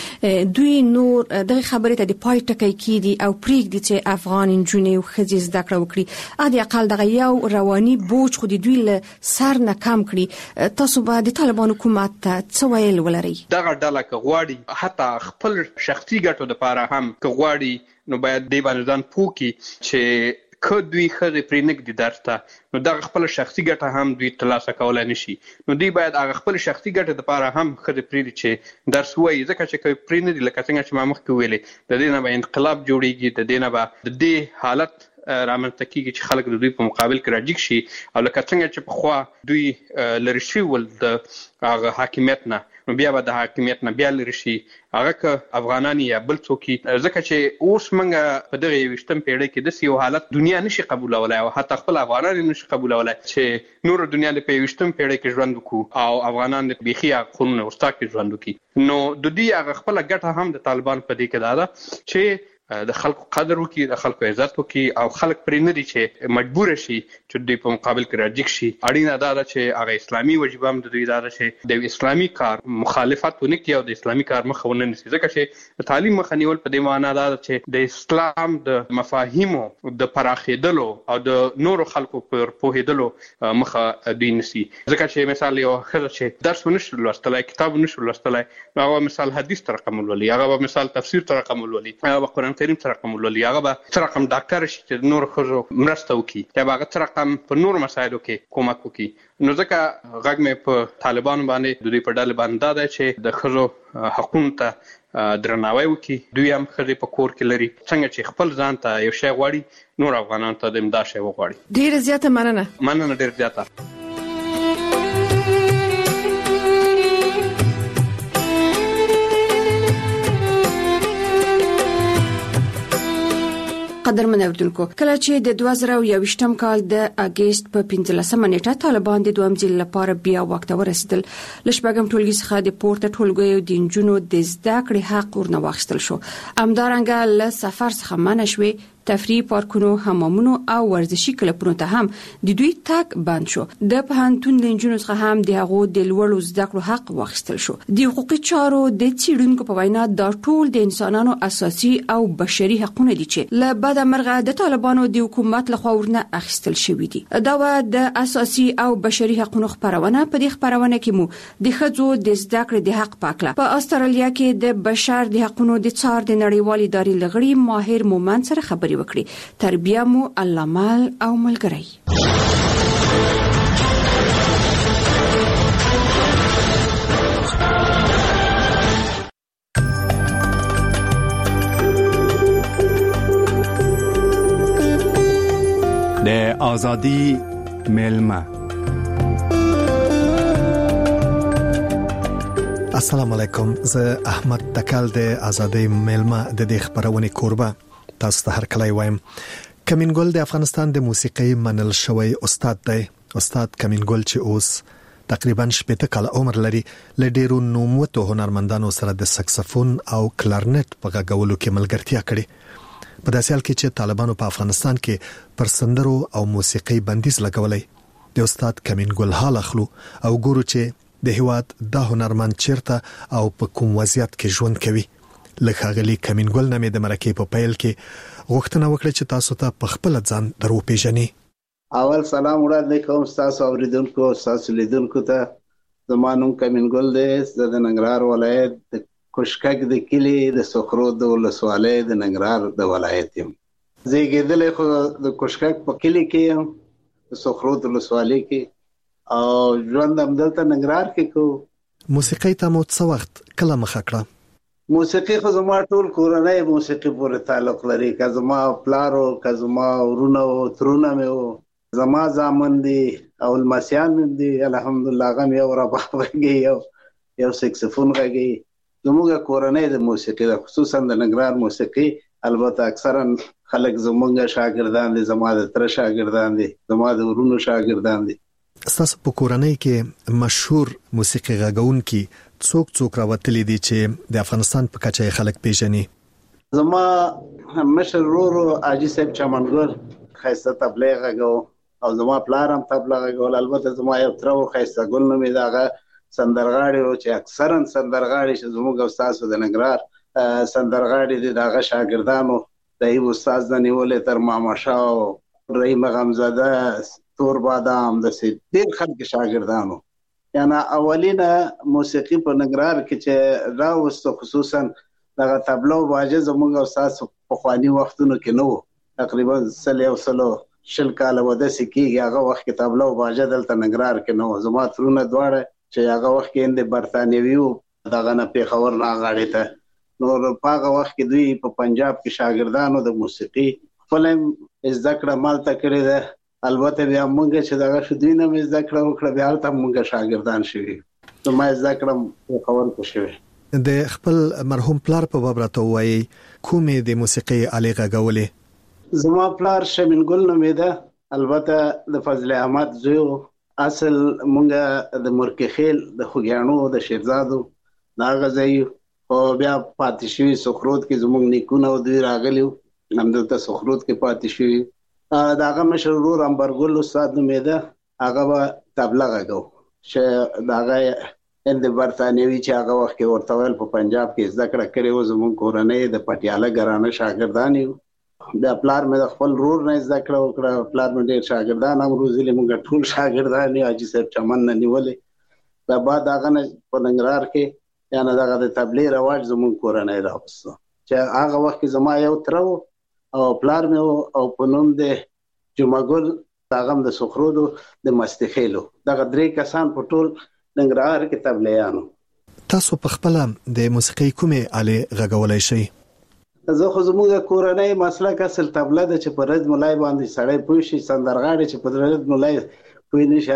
چې دوی نور د خبرې ته د پای ټکی کیدي او پریږدي چې افغان انجونې او خځې زده کړه وکړي ا دې اقل دغه یو رواني بوج خو د دوی له سر نه کم کړي. تاسو به د طالبان حکومت ته څه ویل ولري؟ دغه ډله کغواړي حتی خپل شخصي ګټو لپاره هم کغواړي نو باید دې باندې ځان پوکي چې که دوی خزه پرېنګ دي درته نو دا خپل شخصي ګټه هم دوی ترلاسه کولای نشي. نو دوی باید هغه خپل شخصي ګټه لپاره هم خزه پرېږدي چې درس وایي ځکه چې کوي پرېنګ دي لکه څنګه چې ما مخکې ویلې د دې نه به انقلاب جوړیږي د دې نه به د دې حالت رامنځته کیږي چې خلک د دوی په مقابل کې راجیک شي او لکه څنګه چې په خوا دوی لری شي ول د هغه حاکمیت نه نو بیا به د حاکمیت نه بیا لری شي هغه ک افغانان یا بل څوک ځکه چې اوس موږ په دغه وشتم پیړۍ کې د سیو حالت دنیا نشي قبولولای او حتی خپل افغانان نشي قبولولای چې نور دنیا د پیوشتم پیړۍ کې ژوند وکړو او افغانان د بيخي خونونه ورستا کې ژوند وکړي. نو د دې هغه خپل ګټه هم د طالبان په دې کې دا ده چې د خلکو قدر وکړي، د خلکو عزت وکړي او خلک پرې نه دي چې مجبور شي چې دوی په مقابل کې راجګ شي. اړینه دا ده چې هغه اسلامي وجیبه هم د دوی دا ده چې د اسلامي کار مخالفت ونه کړي او د اسلامي کار مخه ونه نیسي، ځکه چې د تعلیم مخه نیول په دې معنا دا ده چې د اسلام د مفاهیمو د پراخېدلو او د نورو خلکو پر پوهېدلو مخه دوی نیسي. ځکه چې مثال یو ښځه چې درس ونشي لوستلی، کتاب ونشي لوستلی، نو هغه مثال حدیث ته رقم ولولي، هغه به مثال تفسیر ته رقم ولولي، هغه به قرآن کریم ته رقم ولولي، هغه به څه رقم ډاکټر شي چې د نورو ښځو مرسته وکړي، یا به هغه څه رقم په نورو مسایلو کې کومک وکړي. نو ځکه غږ مې په طالبانو باندې د دوی په ډلې باندې دا دی چې د ښځو حقونو ته درناوی وکړي. دوی هم ښځې په کور کې لري، څنګه چې خپل ځان ته یو شی غواړي نور افغانانو ته د امدا شی وغواړي. ډېره زیاته مننه. مننه ډېر زیاته. قدرمن اوریدونکو، کله چې د دوه زره یوویشتم کال د اگست په پنځلسمه نیټه طالبان د دویم ځل لپاره بیا واک ته ورسېدل، له شپږم ټولګي څخه د پورته ټولګیو د نجونو د زده کړې حق ورنه واخیستل شو. همدارنګه له سفر څخه منع شوې، تفریح پارکونو، حمامونو او ورزشي کلبونو ته هم د دوی تګ بند شو. د پوهنتون د نجونو څخه هم د هغو د لوړو زده کړو حق واخیستل شو. د حقوقي چارو د څیړونکو په وینا دا ټول د انسانانو اساسي او بشري حقونه دي چې له بده مرغه د طالبانو د حکومت لخوا ورنه اخیستل شوي دي. دا و د اساسي او بشري حقوقو خبرونه. په دې خبرونه کې مو د ښځو د زده کړې د حق پاکله په استرالیا کې د بشر د حقوقو د څار د نړیوالې ادارې لغړي ماهر مومن سره خبري وکړي. تربیه مو الله مال او ملګری. د آزادی میلمه. السلام علیکم، زه احمد تکل د آزادی میلمه د دې خبرونه کوربه. تاسو ته هر کله وایم. کمین ګل د افغانستان د موسیقي منل شوی استاد دی. استاد کمین ګل چې اوس تقریبا شپږ کال عمر لري، له ډیرو نوموتو هنرمندانو سره د سکسفون او کلارنټ په غږولو کې ملګرتیا کړې. په داسې حال کې چې طالبانو په افغانستان کې پر سندرو او موسیقي بندیز لګولای، د استاد کمین ګل حال اخلو او ګورو چې د هیواد د هنرمند چیرته او په کوم وضعیت کې ژوند کوي. لکه غلي کمین ګل نامې د مرکې په پیل کې غوښتنه وکړه چې تاسو ته په خپل ځان درو پیژنئ. اول سلام وړاندې کوم تاسو اوریدونکو، تاسو لیدونکو ته. زمانوم کمین ګل دی، زه د ننګرهار ولایت د کوشکک د کلی د سخرو د ولسوالۍ د ننګرهار د ولایت یم. زیږیدلې خو د کوشکک په کلی کې یم، د سخرو د ولسوالۍ کې، او ژوند هم دلته ننګرهار کې کوم. موسیقي ته مو څه وخت کله مخه کړه؟ موسیقي خو زما ټول کورنۍ موسیقي پورې تعلق لري. که زما پلارو، که زما ورونه او ترونه مې وو، زما زامن دي او لمسیان مې دي، الحمدلله. هغه مې یو رباب غږي، یو یو سکسفون غږي. زموږ کورنۍ د موسیقي ده، خصوصا د ننګرهار موسیقي. البته اکثرا خلک زموږ شاګردان دي، زما د تر شاګردان دي، زما د ورونو شاګردان دي. تاسو په کورنۍ کې مشهور موسیقي غږونکي څوک څوک راوتلي دي چې د افغانستان په کچه خلک پیژني؟ زما مشر ورور حاجي صاحب چمنګل خیسته تبلیغ غږو، او زما پلار هم تبلیغ غږول. البته زما یو تر خیسته ګل نومې دغه سندرغاړي او چې اکثرا سندرغاړي چې زموږ استاد د ننګرهار سندرغاړي دي، دغه شاګردانو د یو استاد د نیولې تر ماما شاه، رحیم غمزاده، تور بادام، د سي ډېر خلک شاګردانو. یعنی اولینه موسیقي په ننګرهار کې چې راوسته، خصوصا دغه تبلا او باجه زموږ استاد په خواني وختونو کې نو تقریبا سل یو سلو شل کال وده سکیږي. هغه وخت کې تبلا او باجه دلته ننګرهار کې نو. زما ترونه دواړه چې هغه وخت کې د برتانوي دغه نه پیښور نه غاړې ته، نو په هغه وخت کې دوی په پنجاب کې شاګردانو د موسیقي خپل زده کړه مالته کړې ده. البته بیا مونږ چې دغه شو دوی نه مې زده کړه وکړه، بیا هلته مونږ شاګردان شوي، نو ما زده کړه خبر کو شوي. د خپل مرحوم پلار په باب راته وایي، کومې د موسیقي آلې غږولې؟ زما پلار شمین ګل نومې ده، البته د فضل احمد زوی. اصل مونږ د مرکخیل د خوګیانو د شیرزادو دا غځي، او بیا پاتې شوی سخروت کې زموږ نیکونه او دوی راغلیو همدلته سخروت کې پاتې شوی. داغه مشر ورور امبرګل استاد نومیده، هغه به تبله غږو چې داغه هند برتانوي چې هغه وخت کې ورته ویل په پنجاب کې زده کړه کړې و، زموږ کورنۍ د پټیاله ګرانه شاګردان یو. بیا پلار مې د خپل ورور نه زده کړه وکړه، پلار مې ډېر شاګردان هم روزلي، موږ ټول شاګردان یو، حاجي صاحب چمن نه نیولې. دا بعد هغه نه په ننګرهار کې یعنې دغه د تبلیغ رواج زموږ کورنۍ راوسته چې هغه وخت کې زما یو تره او پلار مې او په نوم د جمعګل هغه هم د سخرودو د مستخیلو، دغه درې کسان په ټول ننګرهار کې تبلیغیانو. تاسو په خپل د موسیقي کومې آلې غږولای شئ؟ زه خو زموږ کورنۍ مسلک اصل تبله ده چې په رد ملای باندې سړی پوه شي، سندرغاړی چې په رد ملای پوه نه شي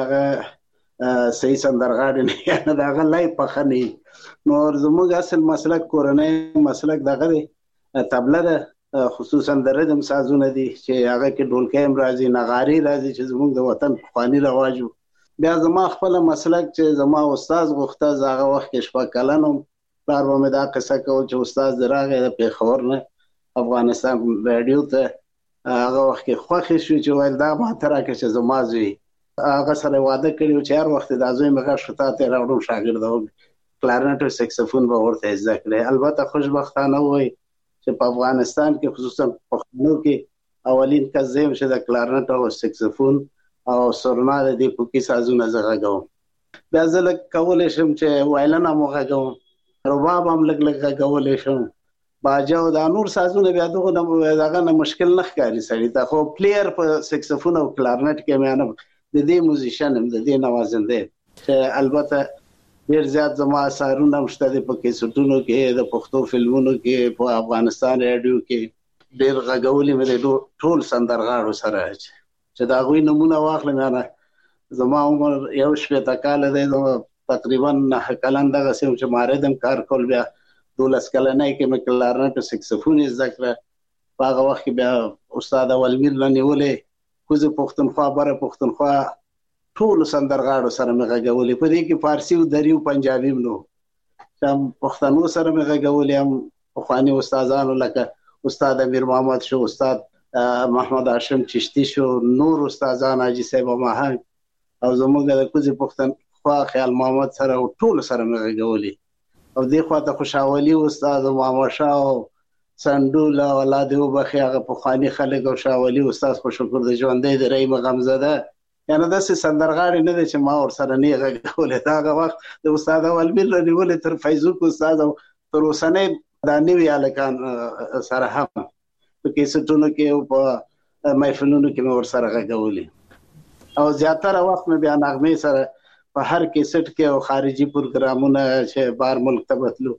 هغه صحیح سندرغاړی نه یعنې د هغه لای پخه نه وي. نو زموږ اصل مسلک کورنۍ مسلک دغه دی تبله ده، خصوصا د ردم سازونه دي چې هغه کې ډولکی هم راځي، نغاري راځي چې زموږ د وطن پخواني رواج و. بیا زما خپل مسلک چې زما استاد غوښته، زه هغه وخت کې شپږ کلن وم، پلار به مې دا قصه کوله چې استاد دې راغی د پېښور نه افغانستان راډیو ته، هغه وخت کې خوښې شو چې ویل دا ماته راکړه چې زما زوی. هغه سره واده کړی و چې هر وخت دا زوی مې غږ شو تا ته یې راوړم شاګرده وم، کلارنټ او سکسفون به ورته زده کړی. البته خوشبختانه ووایي چې په افغانستان کې خصوصا پښتنو کې اولین کس زه یم چې د کلارنټ او سکسفون او سورنا د دې پوکي سازونه زه غږوم. بیا زه لږ کولی شم چې وایلن هم وغږوم، رباب هم لږ لږ غږولی شم، باجه او دا نور سازونه بیا دغه دغه نه مشکل نه ښکاري سړي ته. خو پلیر په سکسفون او کلارنټ کې مې نه د دې موزیشن هم د دې نوازنده چې البته ډېر زیات زما اثارونه هم شته دي په کیسټونو کې، د پښتو فلمونو کې، په افغانستان راډیو کې ډېر غږولي مې د ټول سندرغاړو سره چې د هغوی نومونه واخلم. یعنې زما عمر یو شپېته کاله دی، تقریبا نهه کلن دغسې وم چې ما ردم کار کول. بیا دولس کلنۍ کې مې کلارنټ او سکسفون یې زده کړه. په هغه وخت کې بیا استاد اولمیر نه نیولې، کوزې پښتونخوا بره پښتونخوا ټولو سندرغاړو سره مې غږولې، په دې کې فارسي او دري او پنجابي هم نو، چې پښتنو سره مې غږولې، هم پخواني استادانو لکه استاد امیر محمد شو، استاد محمد هاشم چشتي شو، نور استادان حاجي صاحب ماهنګ او زموږ د کوزې پښتونخوا خیال محمد سره ټولو سره مې غږولې. او دې خواته خوشاولي استاد محمد شاه او سندول او الله دې وبخي هغه پخواني خلک او شاولي استاد خوشکر د ژوندۍ د رحیم غمزده، یعنې داسې سندرغاړی نه دی چې ما ورسره نه یې غږولې. د هغه وخت د استاد اولمیر نه نیولې تر فیضوک استاد او تر اوسنۍ دا نوي هلکان سره هم په کیسټونو کې او په محفلونو کې مې ورسره غږولې. او زیاتره وخت مې بیا نغمې سره په هر کیسټ کې او خارجي پروګرامونه چې بار ملک ته بتلو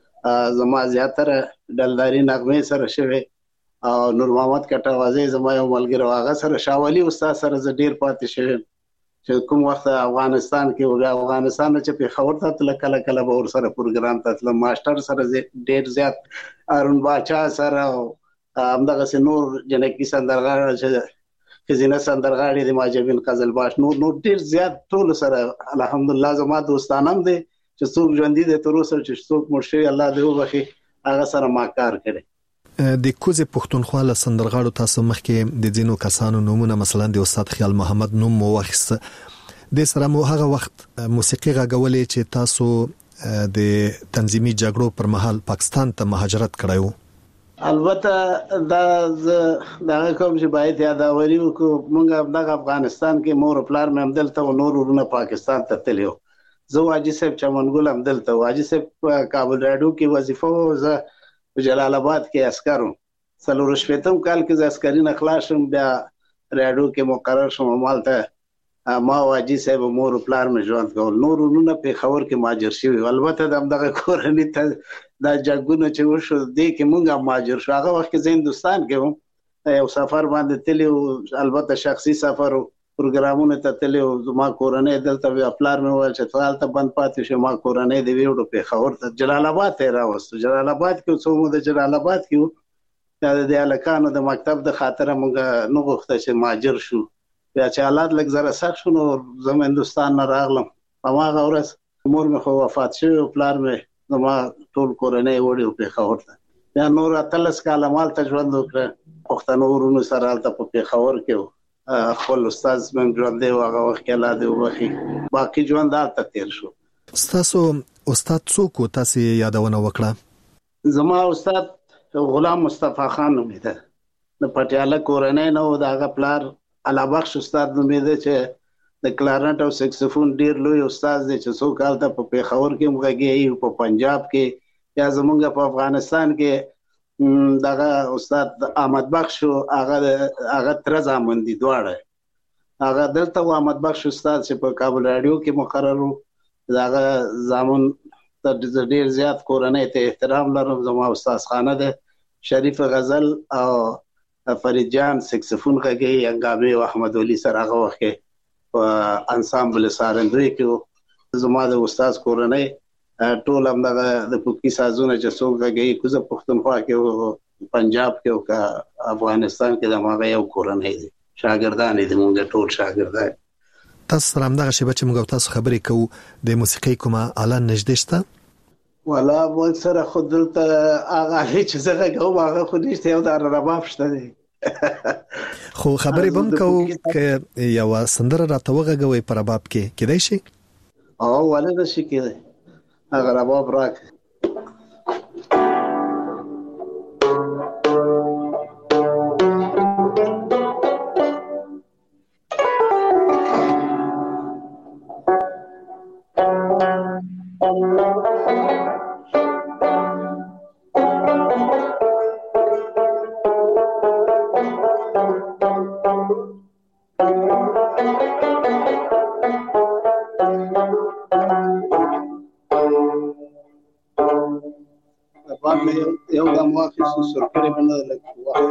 زما زیاتره ډلداري نغمې سره شوې. او نور محمد کټوازی زما یو ملګری و، هغه سره شاولي استاد سره زه ډېر پاتې شوم چې کوم وخت افغانستان کې و. بیا افغانستان نه چې پېښور ته تله کله کله به ورسره پروګرام ته تلم، ماسټر سره ډېر زیات، هارون باچا سره او همدغسې نور جنکي سندرغاړي چې ښځینه سندرغاړي دي، ماجبین قزلباش، نور نور ډېر زیات ټولو سره الحمدلله زما دوستان هم دی چې څوک ژوندي دی تر اوسه، چې څوک مړ شوي الله دې وبخي، هغه سره ما کار کړی. د کوزې پښتونخوا له سندرغاړو تاسو مخکې د ځینو کسانو نومونه مثلا د استاد خیال محمد نوم مو واخیسته، د سره مو هغه وخت موسیقي غږولې چې تاسو د تنظیمي جګړو پر مهال پاکستان ته مهاجرت کړی وو. البته دا دغه کوم چې باید یاداوري وکړو، موږ دغه افغانستان کې مور او پلار مې همدلته و، نور ورونه پاکستان ته تللي وو. زه حاجي صاحب چمنګل همدلته و، حاجي صاحب په کابل راډیو کې وظیفه و، زه په جلال آباد کې عسکر وم. څلور شپېتم کال کې زه عسکري نه خلاص شوم، بیا راډیو کې مقرر شوم. همالته ما او حاجي صاحب مور او پلار مې ژوند کول، نور ورونه پېښور کې مهاجر شوي. البته د همدغه کورنۍ ته دا جنګونه چې وشو دې کې مونږ هم مهاجر شو. هغه وخت کې زه هندوستان کې وم، یو سفر باندې تللی و، البته شخصي سفر و، پروګرامونه ته تللی و. زما کورنۍ دلته بیا پلار مې وویل چې ته هلته بند پاتې شو، ما کورنۍ دې ویوړو پېښور ته، جلال آباد ته یې راوستو. جلال آباد کې څو مو د جلال آباد کې وو، بیا د دې هلکانو د مکتب د خاطره مونږ نه غوښته چې مهاجر شو. بیا چې حالات لږ ذره سخت شو نو زه هندوستان نه راغلم. هماغه ورځ مور مې خو وفات شوې او پلار مې زما ټول کورنۍ وړي په خاور ته بیا نور اتلس کاله مال ته ژوند وکړ پښتنو ورونو سره ته په خاور کې خپل استاد من ژوند دی هغه وخت کې لا دی وخی باقي ژوند دا تیر شو. تاسو استاد څوک تاسو یادونه وکړه؟ زما استاد غلام مصطفی خان نوم دی د پټیاله کورنۍ نو داغه پلار الله بخش استاد نوم دی چې د کلارنټ او سکسفون ډیر لوی استاد دی چې څو کال ته په پیښور کې موږ په پنجاب کې یا زمونږ په افغانستان کې دغه استاد احمد بخش هغه هغه تر زامن دي دواړه هغه دلته احمد بخش استاد چې په کابل رادیو کې مقرر وو دغه زامن تر ډیر زیات کورنۍ ته احترام لرم. زما استاد خانه ده شریف غزل او فرید جان سکسفون غږی انګامي او احمد ولی سره هغه وخت په انسامبل سارندوی کې زما د استاد کورنۍ ټول هم دغه د پوکی سازونه چې څوک غږی کوزه پښتونخوا کې پنجاب کې او افغانستان کې د ماغه یو کورنۍ دي شاګردان دي موږ ټول شاګردان. تاسو سره همدغه شی چې موږ تاسو خبرې کوو د موسیقي کومه آله نږدې شته؟ ولا مو سره خود دلته هغه چې زه غږم هغه خو نشته یو د رباب شته دی خو خبرې بم کوو چې یو سندره راته وغږوي په رباب کې کېدای شي؟ او ولې نشي کېدای هغه رباب راک eu da moto se surpreende la cuwa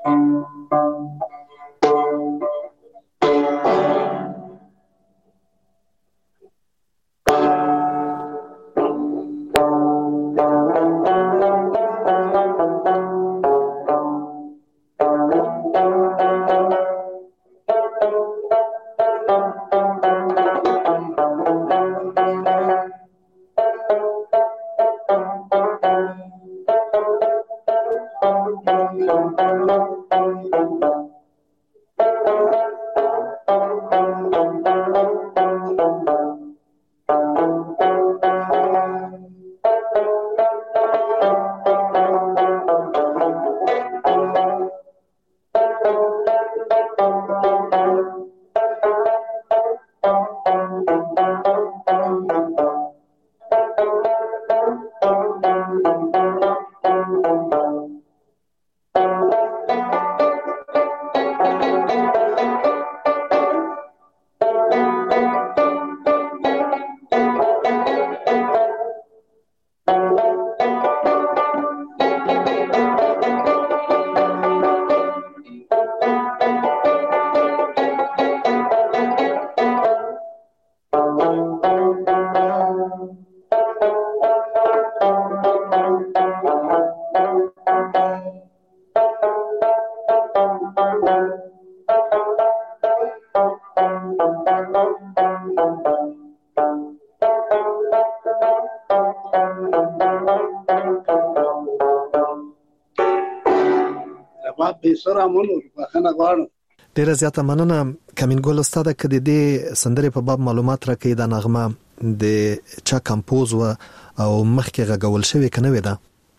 سره مونږ په خنه غواړو. ډیره زیاته مننه کمین ګل استاد کدی د سندرې په باب معلومات راکې د نغمه د چا کمپوز و او مخکې غږول شوی کنه وې دا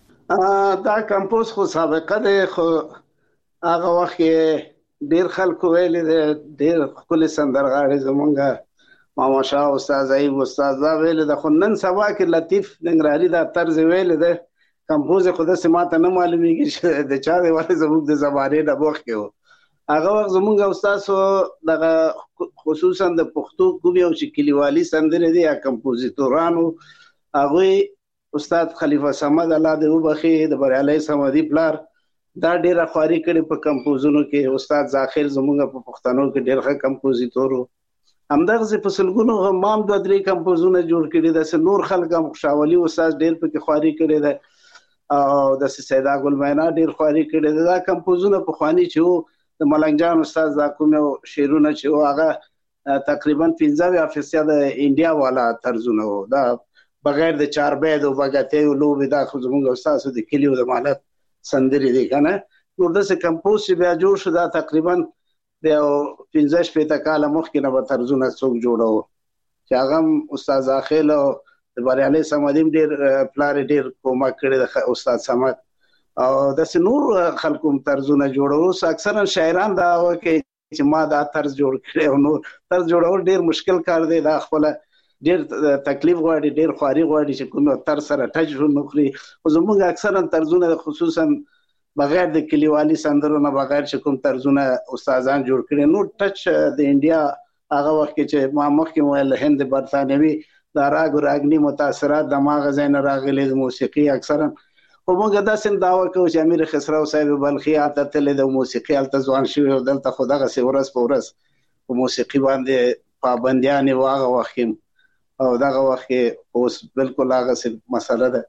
دا کمپوز خو سابقه ده خو هغه وخت ډیر خلکو ویل ډیر کله سندرغاړي زمونږه ماما شاه استاد ایب استاد دا ویل د خنن سبا کې لطیف ننګرهاري دا طرز ویل ده کمپوز خود سماته نه معلومیږي د چا دی ولې زموږ د زبانې د بوخ کې هغه وخت زموږ استاد سو دغه خصوصا د پښتو کوبي او شکلیوالي سندره دي یا کمپوزیتورانو هغه استاد خلیفہ صمد الله دې وبخي د بریالي سمادي پلار دا ډیره خواري کړي په کمپوزونو کې استاد ظاهر زموږ په پښتنو کې ډیر ښه کمپوزیتورو همدغه په سلګونو مام د درې کمپوزونه جوړ کړي د نور خلک هم خوشاولي استاد ډیر په خواري کړي ده او د سیدا ګل مینا ډیر خواري کړي دا کمپوزونه په خواني چې د ملنګ جان استاد دا کوم شعرونه چې هغه تقریبا پنځه فیصد د انډیا والا طرزونه دا بغیر د چاربید او بغته لوبي دا خو زموږ استاد د کلیو د مالت سندري دي کنه نو د څه کمپوز بیا جوړ شو دا تقریبا د پنځه شپږ کاله مخکې نه به طرزونه څوک جوړو چې هغه استاد اخیل او د بریالي سمادیم ډیر پلار ډیر کومک کړی د استاد سماد او د نور خلکو طرزونه جوړو اکثرا شاعران دا وکي چې ما دا طرز جوړ کړی او نو طرز جوړول ډیر مشکل کار دی دا خپل ډیر تکلیف غواړي ډیر خواري غواړي چې کوم تر سره ټچ نخري او زموږ اکثرا طرزونه خصوصا بغیر د کلیوالي سندرو نه بغیر چې کوم طرزونه استادان جوړ کړي نو ټچ د انډیا هغه وخت چې ما مخکې ویل هند برتانوي دا راګ راګنی متاثرات د ماغه زین راغلي د موسیقي اکثرا او موږ دا سم داوا کوو چې امیر خسرو صاحب بلخي عادت له د موسیقي الته ځوان شوی او دلته خدغه سي ورس په ورس په موسیقي باندې پابندیان واغه وخت او دغه وخت اوس بالکل هغه څه مسله ده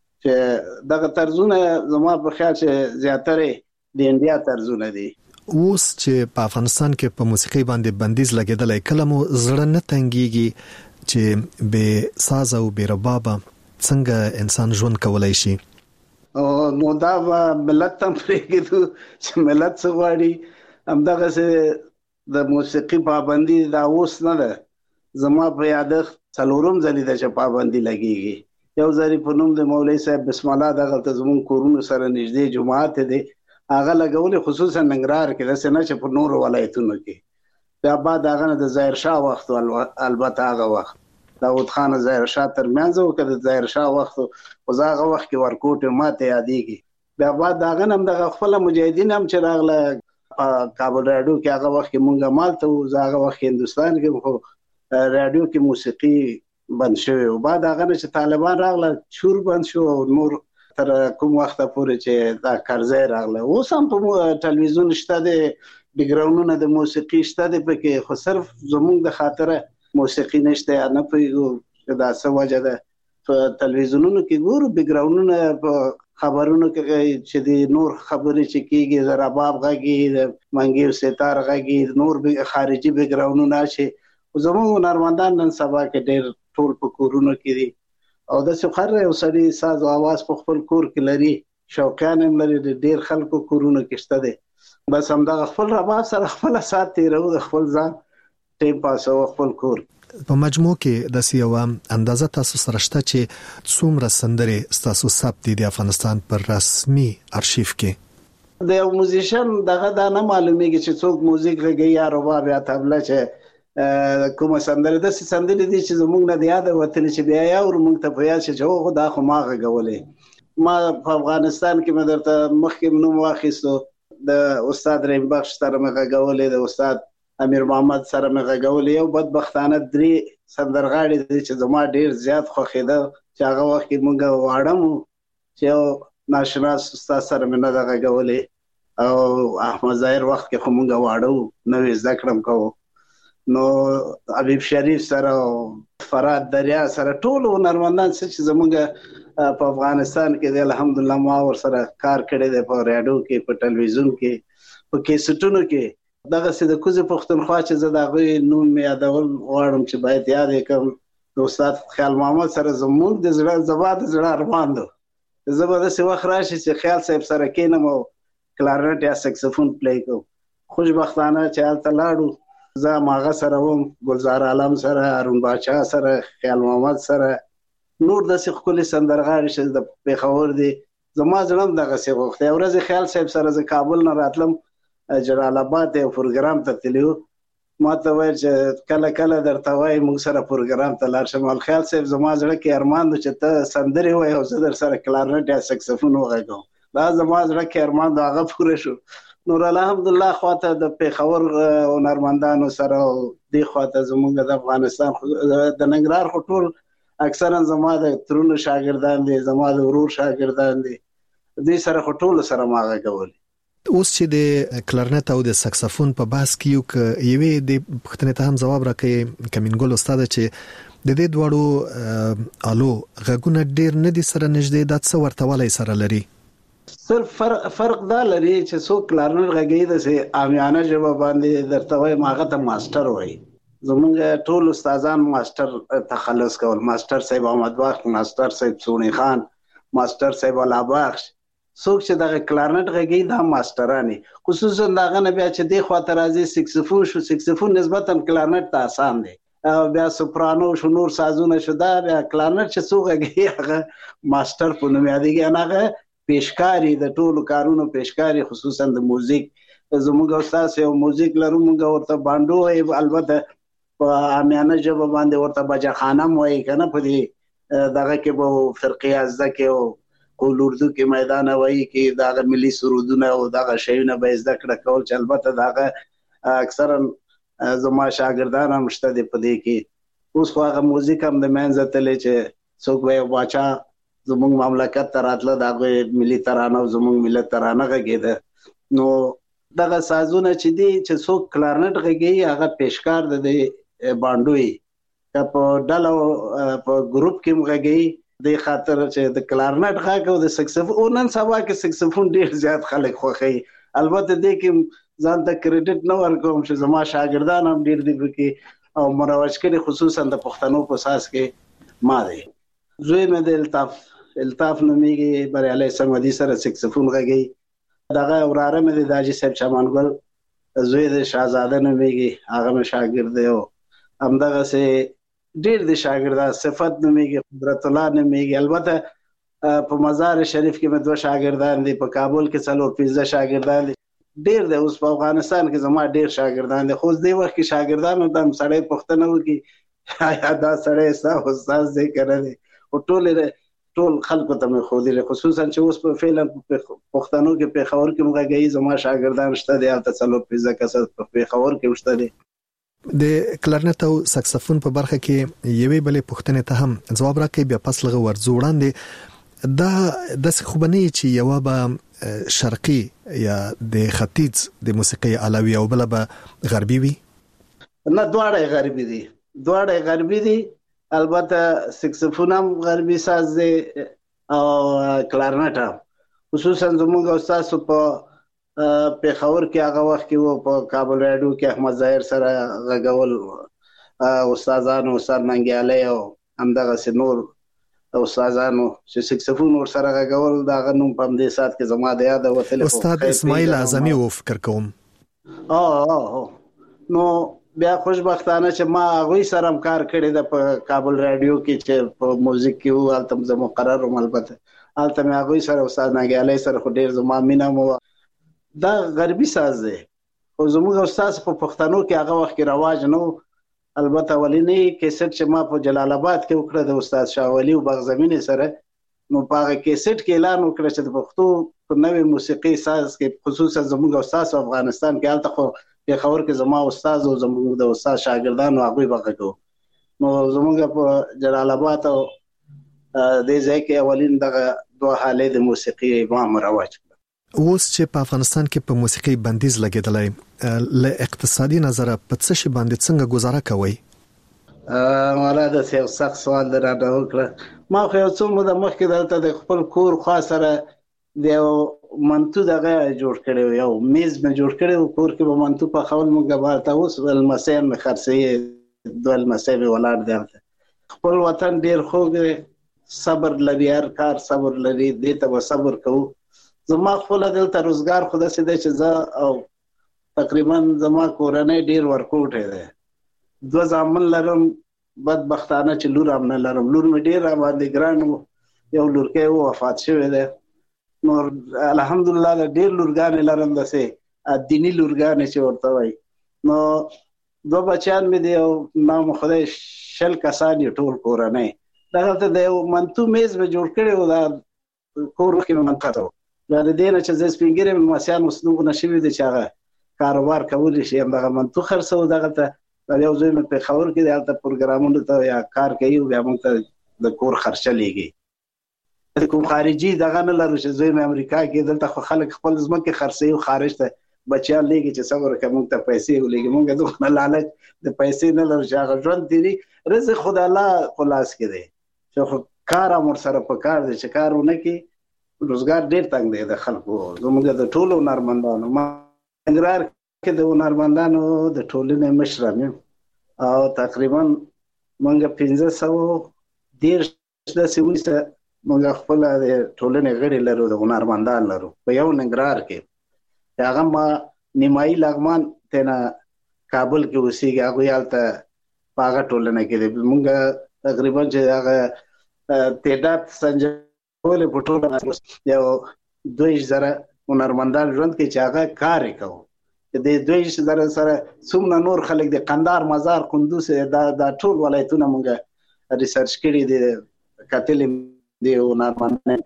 چې دغه طرزونه زما په خیال چې زیاتره د انډیا طرزونه دي اوس چې په افغانستان کې په موسیقي باندې بندیز لګیدل کله مو زړه نه تنګيږي چې به ساز او به رباب څنګه انسان ژوند کولای شي او نو دا ملت هم پرېږدو چې ملت څه غواړي همدغه د موسیقي پابندي دا اوس نه ده زما په یادښت څلورم ځلې ده چې پابندي لګېږي یو ځلې په نوم د مولوي صاحب بسم الله دغلته زموږ کورونو سره نږدې جومات دی هغه لګولې خصوصا ننګرهار کې داسې نه چې په نورو ولایتونو کې بیا بعد هغه نه د ظاهر شاه وخت البته هغه وخت داود خان ظاهر شاه ترمنځ او که د ظاهر شاه وخت او هغه وخت کې ورکوټ ماته یادېږي بیا بعد هغه هم د خپل مجاهدین هم چې راغله کابل راډیو کې هغه وخت کې مونږه مالته هغه وخت هندستان کې خو راډیو کې موسیقي بند شوی او بعد هغه چې طالبان راغله چور بند شو او نور تر کوم وخت پورې چې دا کارځای راغله اوس هم په ټلویزیون شته د بیکګراوندونه د موسیقي شته د پکې خو صرف زموږ د خاطره موسیقي نشته یا نه پوهیږو دا څه وجه ده په ټلویزیونونو کې ګورو بیکګراوندونه په خبرونو کې چې د نور خبرې چې کیږي د رباب غږی د منګي او ستار غږی نور خارجي بیکګراوندونه چې زموږ هنرمندان نن سبا کې ډېر ټول په کورونو کې دي او د سفر یو سړی ساز او आवाज په خپل کور کې لري شوقیان هم لري ډېر خلکو کورونو کې شته دي بس هم د خپل رباب سره خپل سات تیرو د خپل ځان ټیم پاس او خپل کور په مجموع کې د سیوا اندازه تاسو سره شته چې څومره سندرې تاسو ثبت دي د افغانستان پر رسمي ارشیف کې د یو موزیشن دغه دا نه معلومیږي چې څوک موزیک غږی یا رباب یا طبله چې کومه سندره د سندرې دي چې زموږ نه یاد وته چې بیا یا ور موږ ته په یاد چې هغه دا خو ما غږولې ما په افغانستان کې مې درته مخکې نوم واخیستو د استاد رحیم بخش سره مې غږولې د استاد امیر محمد سره مې غږولې یو بدبختانه درې سندرغاړي دي چې زما ډیر زیات خوښیده چې هغه وخت کې مونږ واړم چې یو ناشناس استاد سره مې نه غږولې او احمد ظاهر وخت کې خو مونږ واړو نوې زده کړم کوو نو حبیب شریف سره فراد دریا سره ټول هنرمندان چې زمونږ په افغانستان کې د الحمدلله ما ور سره کار کړی دی په رادیو کې په ټلویزیون کې په کیسټونو کې دغه سید کوزه پښتونخوا چې زه دغه نوم یادول غواړم چې باید یاد کړم د استاد خیال محمد سره زموږ د زړه زباد زړه ارمان دو زبردست وخت راشي چې خیال صاحب سره کینم او کلارنټ یا سکسفون پلی کوم خوشبختانه چې حالت لاړو زه ماغه سره وم ګلزار عالم سره هارون باچا سره خیال محمد سره نور د سیخ کلی سندرغاړي چې د پیښور دي زما ځلم دغه سی وخت یو ورځ خیال صاحب سره ز کابل نه راتلم جلال آباد یو پروګرام ته تلو ما ته وایي چې کله کله درته وایي موږ سره پروګرام ته لاړ شم خیال صاحب زما زړه کې ارمان و چې ته سندرې وایي او زه در سره کلارنټ یا سکسفون وغږوم دا زما زړه کې ارمان دا هغه پوره شو نور الحمدلله خواته د پیښور هنرمندانو سره دی خواته زموږ د افغانستان د ننګرهار خو ټول اکثرا زما د ترونو شاګردان دي زما د ورور شاګردان دي دوی سره خو ټول سره ما غږول اوس چې د کلارنټ او د سکسفون په بحث کې یو ک یوې د پښتنې ته هم جواب راکې کمینګل استاد چې د دې دوړو الو غږونه ډیر نه دي سره نږدې د څو ورتهوالي سره لري صرف فرق فرق دا لري چې څو کلارنټ غږی د سي عامیانه ژبه باندې درته وای ماغه ته ماستر وای زمونږ ټول استادان ماستر تخلص کول، ماستر صاحب احمد بخش، ماستر صاحب سونی خان، ماستر صاحب الله بخش، څوک چې دغه کلارنټ غږی دا ماسترانی، خصوصا دغه نه بیا چې دی خواته راځي سکسفون شو، سکسفون نسبتا کلارنټ ته آسان دی، بیا سوپرانو شو، نور سازونه شو، دا بیا کلارنټ چې څوک غږی هغه ماستر په نوم یادېږي، هغه پیشکاری د ټولو کارونو پیشکاری، خصوصا د موزیک. زموږ استاد یو موزیک لرو، موږ ورته باندو وایي، البته په عامیانه ژبه باندې ورته بجا خانم وایي که نه، په دې دغه کې به فرقې ازده کې او قول اردو کې میدان وایي کې دغه ملي سرودونه او دغه شیونه به زده کړه کول، چې البته دغه اکثرا زما شاګردان هم شته دي په دې کې. اوس خو هغه موزیک هم د منځه تللی چې څوک به یو باچا زمونږ مملکت ته راتله د هغوی ملي ترانه او زمونږ ملت ترانه غږېده. نو دغه سازونه چې دي چې څوک کلارنټ غږوي هغه پیشکار د دې بانډو وي، که په ډله په ګروپ کې هم غږوي، دې خاطر چې د کلارنټ غږ او د سکسفون، نن سبا کې سکسفون ډېر زیات خلک خوښوي. البته دې کې ځان ته کریډټ نه ورکوم چې زما شاګردان هم ډېر دي پکې او مروج کړي، خصوصا د پښتنو په ساز کې ما دی. زوی مې د الطاف الطاف نومیږي، بریالي سمدي سره سکسفون غږوي. دغه وراره مې د حاجي صاحب چمنګل زوی د شاهزاده نومیږي، هغه مې شاګرد دی. او همدغسې ډېر د شاګردان، صفت نومیږي، قدرت الله نومیږي. البته په مزار شریف کې مې دوه شاګردان دي، په کابل کې څلور پنځه شاګردان دي، ډېر دی. اوس په افغانستان کې زما ډېر شاګردان دي، خو اوس دې وخت کې شاګردانو ته هم سړی پوښتنه وکړي آیا دا سړی ستا استاد دی که نه دی، خو ټول ټول خلکو ته مې ښودلي، خصوصا چې اوس په فعلا پښتنو کې پېښور کې هم غږوي، زما شاګردان شته دي، هلته څلور پنځه کسه په پېښور کې هم شته دي. د کلارنټ او سکسفون په برخه کې یوې بلې پوښتنې ته هم ځواب راکړئ، بیا پس لغه ورځو وړاندې دا داسې خو به نه وي چې یوه به شرقي یا د ختیځ د موسیقۍ آله وي او بله به غربي وي؟ نه، دواړه یې غربي دي، دواړه یې غربي دي. البته سکسفون هم غربي ساز دی او کلارنټ هم، خصوصا زموږ استاد په پېښور کې هغه وخت کې و، په کابل راډیو کې احمد ظاهر سره غږول استادانو، استاد ننګیالی او همدغسې نور استادانو چې سکسفون ورسره غږول، د هغه نوم په همدې ساعت کې زما د یاده وتلی، استاد اسماعیل اعظمي و فکر کوم. نو بیا خوشبختانه چې ما هغوی سره هم کار کړی ده په کابل راډیو کې چې په موزیک کې و، هلته زه مقرر وم. البته هلته مې هغوی سره استاد ننګیالی سره خو ډېر زما مینه مو. دا غربي ساز دی، خو زموږ استاد په پښتنو کې هغه وخت کې رواج نه و. البته اولینی کیسټ چې ما په جلال آباد کې وکړه د استاد شاه ولي او بغزمینې سره، نو په هغه کیسټ کې اعلان وکړه چې د پښتو په نوې موسیقي ساز کې، خصوصا زموږ استاد په افغانستان کې، هلته خو پېښور کې زما استاد او زموږ د استاد شاګردانو هغوی به غږو. نو زموږ په جلال آباد او دې ځای کې اولین دغه دوه حالې د موسیقي ما مروج کړه. اوس چې په افغانستان کې په موسیقي بندیز لګېدلی، له اقتصادي نظره په څه شي باندې څنګه گزاره کوئ؟ مالا داسې یو سخت سوال در راته وکړه. ما خو یو څو موده مخکې دلته د خپل کور خوا سره د یو منتو دغه جوړ کړی و، یو میز مې جوړ کړی و، کور کې به منتو پخول موږ به هلته. اوس لمسی مې خرڅوي، دوه لمسی مې ولاړ دی هلته. خپل وطن ډېر خوږ دی، صبر لري، هر کار صبر لري، دې ته به صبر کوو. زما خپله دلته روزګار خو داسې دی چې زه او تقریبا زما کورنۍ ډېر ورکوټی دی. دوه زامن لرم، بدبختانه چې لور هم نه لرم. لور مې ډېر راباندې ګران و، یو لورکی و وفات شوی دی. نو الحمدلله د ډېر لورګانې لرم، داسې دیني لورګانې چې ورته وایي. نو دوه بچیان مې دي او نام خدای شل کسان یې ټول کورنۍ. دغلته د یو منتو میز مې جوړ کړی و، دا کور کې مې منقته و. بیا د دې نه چې زه سپین ږیری مې لمسیان اوس دومره شوي دي چې هغه کاروبار کولی شي، همدغه منتو خرڅوو. دغلته یو زوی مې پېښور کې دی، هلته پروګرامونو ته یا کار کوي، بیا موږ ته د کور خرچه لیږي. کوم خارجي دغه نه لرو چې زوی مې امریکا کې، دلته خو خلک خپل ځمکې خرڅوي، خارج ته بچیان لیږي چې صبر وکړه موږ ته پیسې ولېږي. موږ دومره لالچ د پیسې نه لرو چې هغه ژوند تېري. رزق خو د الله په لاس کې دی، چې خو کار هم ورسره په کار دی، چې کار ونه کړي. روزګار ډېر تنګ دی د خلکو، زموږ د ټولو هنرمندانو. ما ننګرهار کې د هنرمندانو د ټولنې مشر یم او تقریبا موږ پنځه سوه دېرش داسې وروسته موږ خپله د ټولنې غړي لرو، د هنرمندان لرو په یو ننګرهار کې. هغه ما نیمایي لغمان تېنه کابل کې اوسېږي، هغوی هلته په هغه ټولنه کې دی. موږ تقریبا چې هغه تعداد سنجولی په ټوله یو دویشت زره هنرمندان ژوند کوي چې هغه کار یې کوو. د دویشت زره سره څومره نور خلک د قندهار، مزار، کندوز دا ټول ولایتونه موږ ریسرچ کړي دي، کتلي دي هنرمندان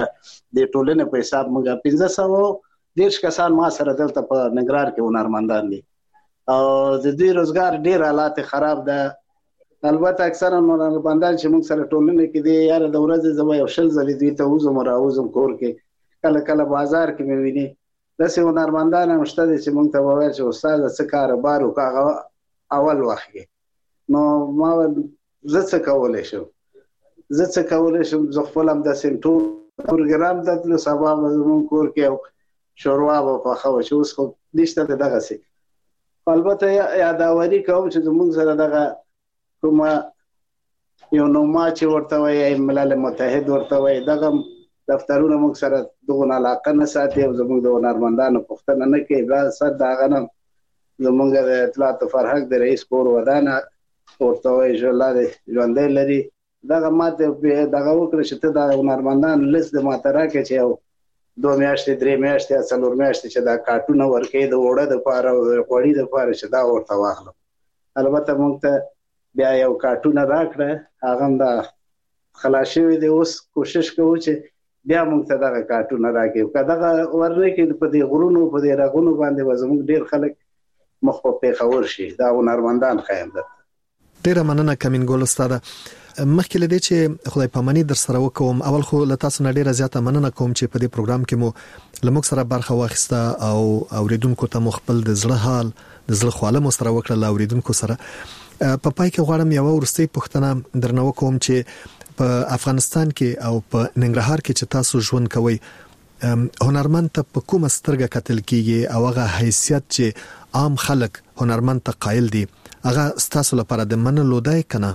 د ټولنې په حساب. موږ پنځه سوه دېرش کسان ما سره دلته په ننګرهار کې هنرمندان دي او د دوی روزګار ډېر حالات خراب ده. البته اکثرا هنرمندان چې موږ سره ټولنه کې دي، یاره د ورځې زه به یو شل ځلې دوی ته وځم راوځم کور کې، کله کله بازار کې مې ویني. داسې هنرمندان هم شته دي چې موږ ته به وایي چې استاده څه کاروبار وکړه هغه اول وخت کې. نو ما زه څه کولی شم زه څه کولی شم زه خپل همداسې ټول پروګرام ته تلو، سبا به زمونږ کور کې یو شوروا به پخوه چې اوس خو نشته د دغسې. البته یاداوري کوم چې زمونږ سره دغه کومه یو نوما چې ورته وایي ملل متحد ورته وایي، دغه دفترونه موږ سره دغه علاقه نه ساتي او زموږ د هنرمندانو پوښتنه نه کوي. بیا سر د هغه نه زموږ د اطلاعات و فرهنګ د رئیس کور ودانه ورته وایي ژوندی دی ژوندی لري. دغه ماته دغه وکړه چې ته د هنرمندانو لیست د ماته راکړې چې یو دوه میاشتې درې میاشتې یا څلور میاشتې چې دا کارټونه ورکوي د اوړه دپاره او د غوړي دپاره چې دا ورته واخلم. البته موږ ته بیا یو کارټونه راکړه، هغه هم دا خلاص شوی دی. اوس کوشش کوو چې بیا موږ ته دغه کارټونه راکړي. که دغه ورنکړي په دې غرونو په دې رغونو باندې به زموږ ډېر خلک مخ په پېښور شي. دا هنرمندان ښیم درته. ډېره مننه کمین ګل استاده. مخکې له دې چې خدای پاماني در سره وکوم، اول خو له تاسو نه ډېره زیاته مننه کوم چې په دې پروګرام کې مو له موږ سره برخه واخیسته او اوریدونکو ته مو خپل د زړه حال د زړه خواله مو سره وکړه. له اوریدونکو سره په پای کې غواړم یو ورستۍ پوښتنه درنه وکوم چې په افغانستان کې او په ننګرهار کې چې تاسو ژوند کوئ، هنرمند ته په کومه سترګه کتل کیږي او هغه حیثیت چې عام خلک هنرمند ته قایل دي هغه ستاسو لپاره د منلو دی کنه؟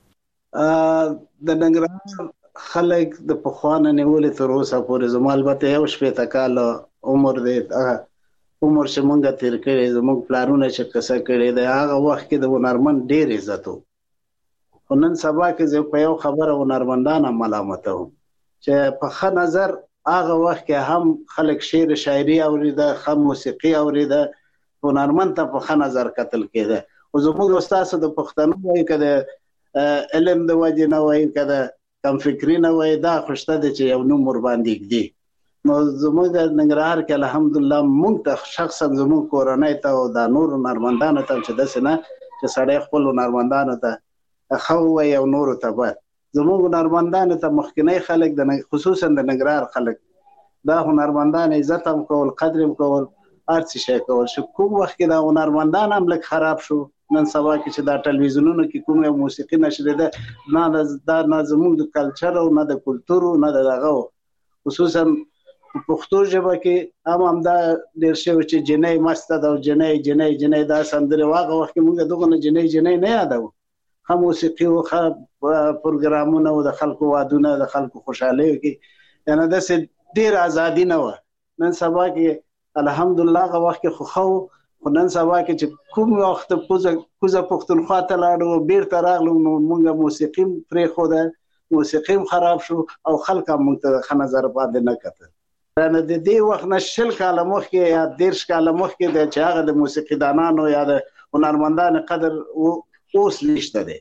د ننګرهار خلک د پخوانه نیولې تر اوسه پورې زما البته یو شپېته کاله عمر دی، هغه عمر چې مونږ تیر کړی زموږ پلانونه چې قصه کړی دی، هغه وخت کې د هنرمند ډېر عزت و. خو نن سبا کې زه په یو خبره هنرمندان هم ملامتوم چې په ښه نظر هغه وخت کې هم خلک شعر شاعري اورېده، ښه موسیقي اورېده، هنرمند ته په ښه نظر کتل کېده. خو زموږ استاسو د پښتنو وایي که د علم د وجې نه وایي که د کم فکري نه وایي، دا خو شته دی چې یو نوم ورباندې ږدي. نو زموږ د ننګرهار کې الحمدلله مونږ ته شخصا زموږ کورنۍ ته او دا نور هنرمندانو ته چې داسې نه چې سړی خپل هنرمندانو ته ښه ووایي او نورو ته بد، زموږ هنرمندانو ته مخکینی خلک خصوصا د ننګرهار خلک دا هنرمندان عزت هم کول، قدر هم کول، هر څه شی کول. چې کوم وخت کې دا هنرمندان هم لږ خراب شو، نن سبا کې چې دا ټلویزیونونو کې کوم یو موسیقي نشریده، نه دا نه زموږ د کلچر او نه د کلتور او نه د دغه، خصوصا پښتو ژبه کې هم همدا ډېر شوی چې جنۍ مسته ده او جنۍ جنۍ جنۍ دا سندرې واغه وخت کې موږ دغه نه جنۍ جنۍ نه یادوو. ښه موسیقي او ښه پروګرامونه او د خلکو وادونه د خلکو خوشحالیو کې یعنې داسې ډېر ازادي نه وه. نن سبا کې الحمدلله هغه وخت کې خو ښه و، خو نن سبا کې چې کوم وخت کوزه پښتونخوا ته لاړو او بېرته راغلو نو موږ موسیقي هم پرېښوده، موسیقي هم خراب شو او خلک هم موږ ته ښه نظر باندې نه کتل. نو د دې وخت نه شل کاله مخکې یا دېرش کاله مخکې دی چې هغه د موسیقیدانانو یا د هنرمندانو قدر اوس نشته دی.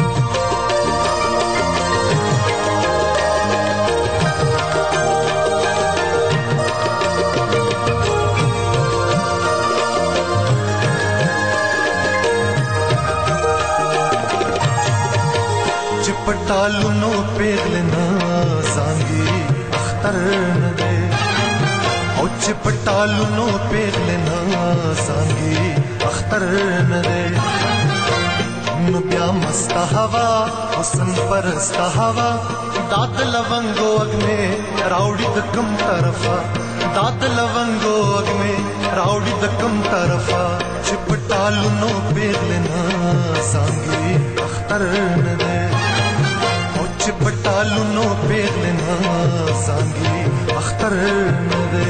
پټالونو پیغلنا زانګي اختر نه ده او چې پټالونو پیغلنا زانګي اختر نه ده نو بیا مست هوا حسن پرست هوا داد لونګو اګمه راوړي د کم طرفا داد لونګو اګمه راوړي د کم طرفا چې پټالونو پیغلنا سانګي اختر نه ده او چې پټالونو پیغلنا سانګي اختر نه ده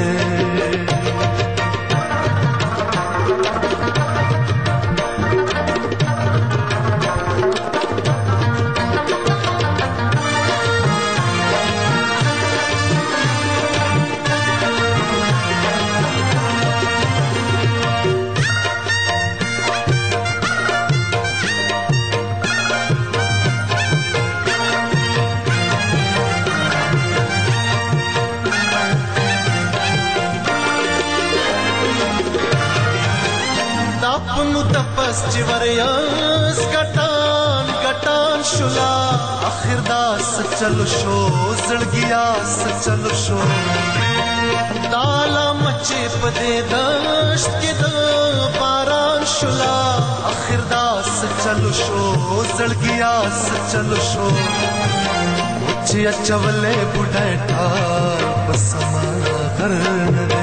چوریاس گٹان گٹان شلا آخر داس چلو شو زړګیاس چلو شو دالا مچې پدې دشت کې د باران شلا آخر داس چلو شو زړګیاس چلو شو چې چولې بډای ټار بسما غر نه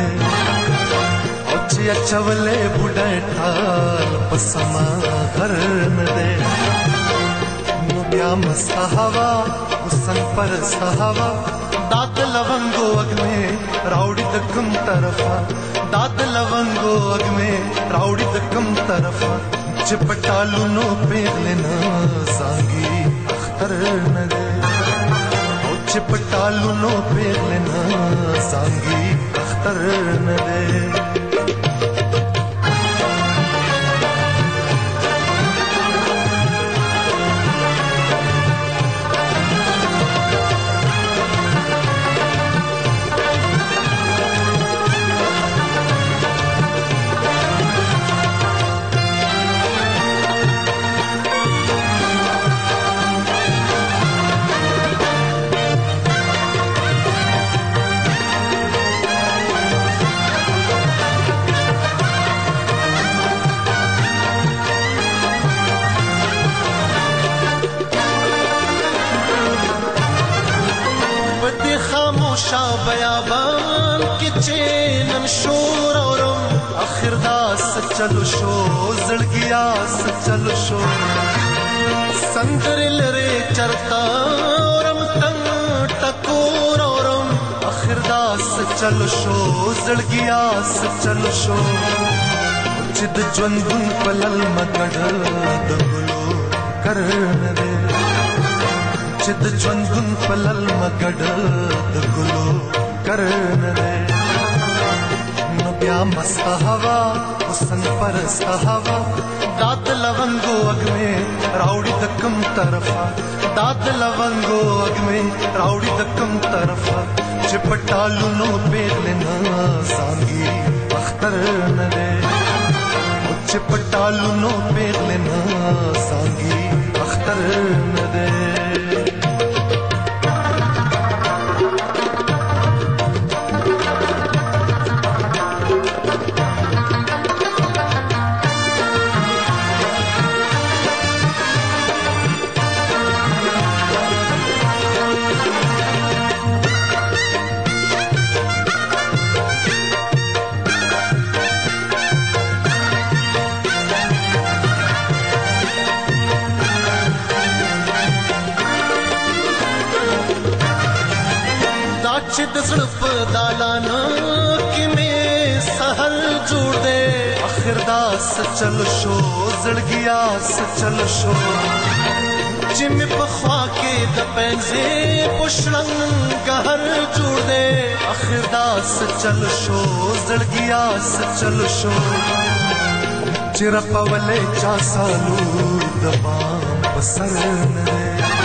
چولے بډای ټال پسما غر نه ده نو بیا مست هوا حسن پر سهوا داد لونګو اګمه راوړي د کوم طرفا داد لونګو اګمه راوړي د کوم طرفا چې پټالو نو پیغلنا سانګي اختر نه ده او چې پټالو نو پیغلنا سانګي اختر نه ده بیابان کی چینن شور اورم اخر داس چلو شو زړګیا چلو شو سندر لره چرتا اورم تنگ ټکور اورم اخر داس چلو شو زړګیا چلو شو چې د ژوندون پلل مګړ د ګلو کرن دے چې د ژوندون پلل مګړ د ګلو کرن دے نو بیا مست هوا حسن پرست هوا داد لونګو اګمه راوړي د کم طرفا داد لونګو اګمه راوړي د کم طرفا چې پټالو نو پیغلنا سانګي اختر نه دے چې پټالو نو پیغلنا سانګي اختر نه دے چې د زړه په دالانه کې مې سهل جوړ دے اخر داس چل شو زړګیا چل شو چې مې په خوا کې د پنځه پښلنګ غهر جوړ دے اخر داس چل شو زړګیا چل شو چې رپولې چا سالو د بام پسر نه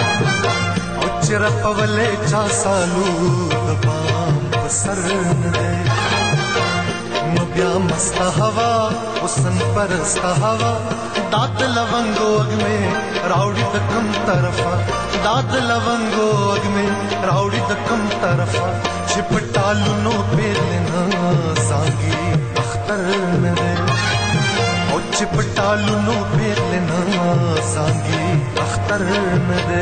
چر پولے چا سالو دبام بسر ندے نو بیا مست ہوا حسن پرست ہوا داد لونگو اگ میں راوڑی دکم طرفا داد لونگو اگ میں راوڑی دکم طرفا چپٹالو نو پیلنا سانگی اختر ندے او چپٹالو نو پیلنا سانگی اختر ندے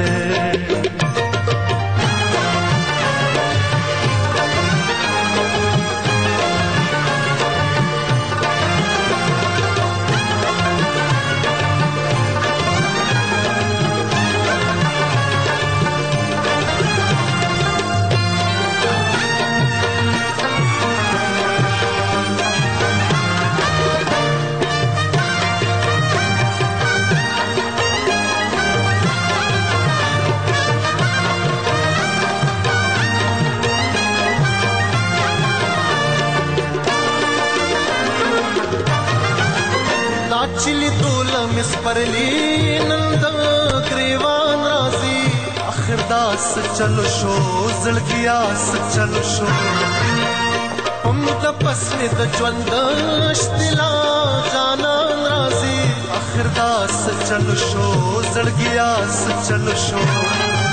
چلی دولم اس پرلی نند گریوان رازی اخر داس چلو شو زړګیاس چلو شو هم د پسې د ژوند شتلا جانان رازی اخر داس چلو شو زړګیاس چلو شو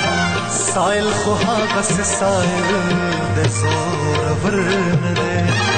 سائل خو هغه سائل د زور ورنه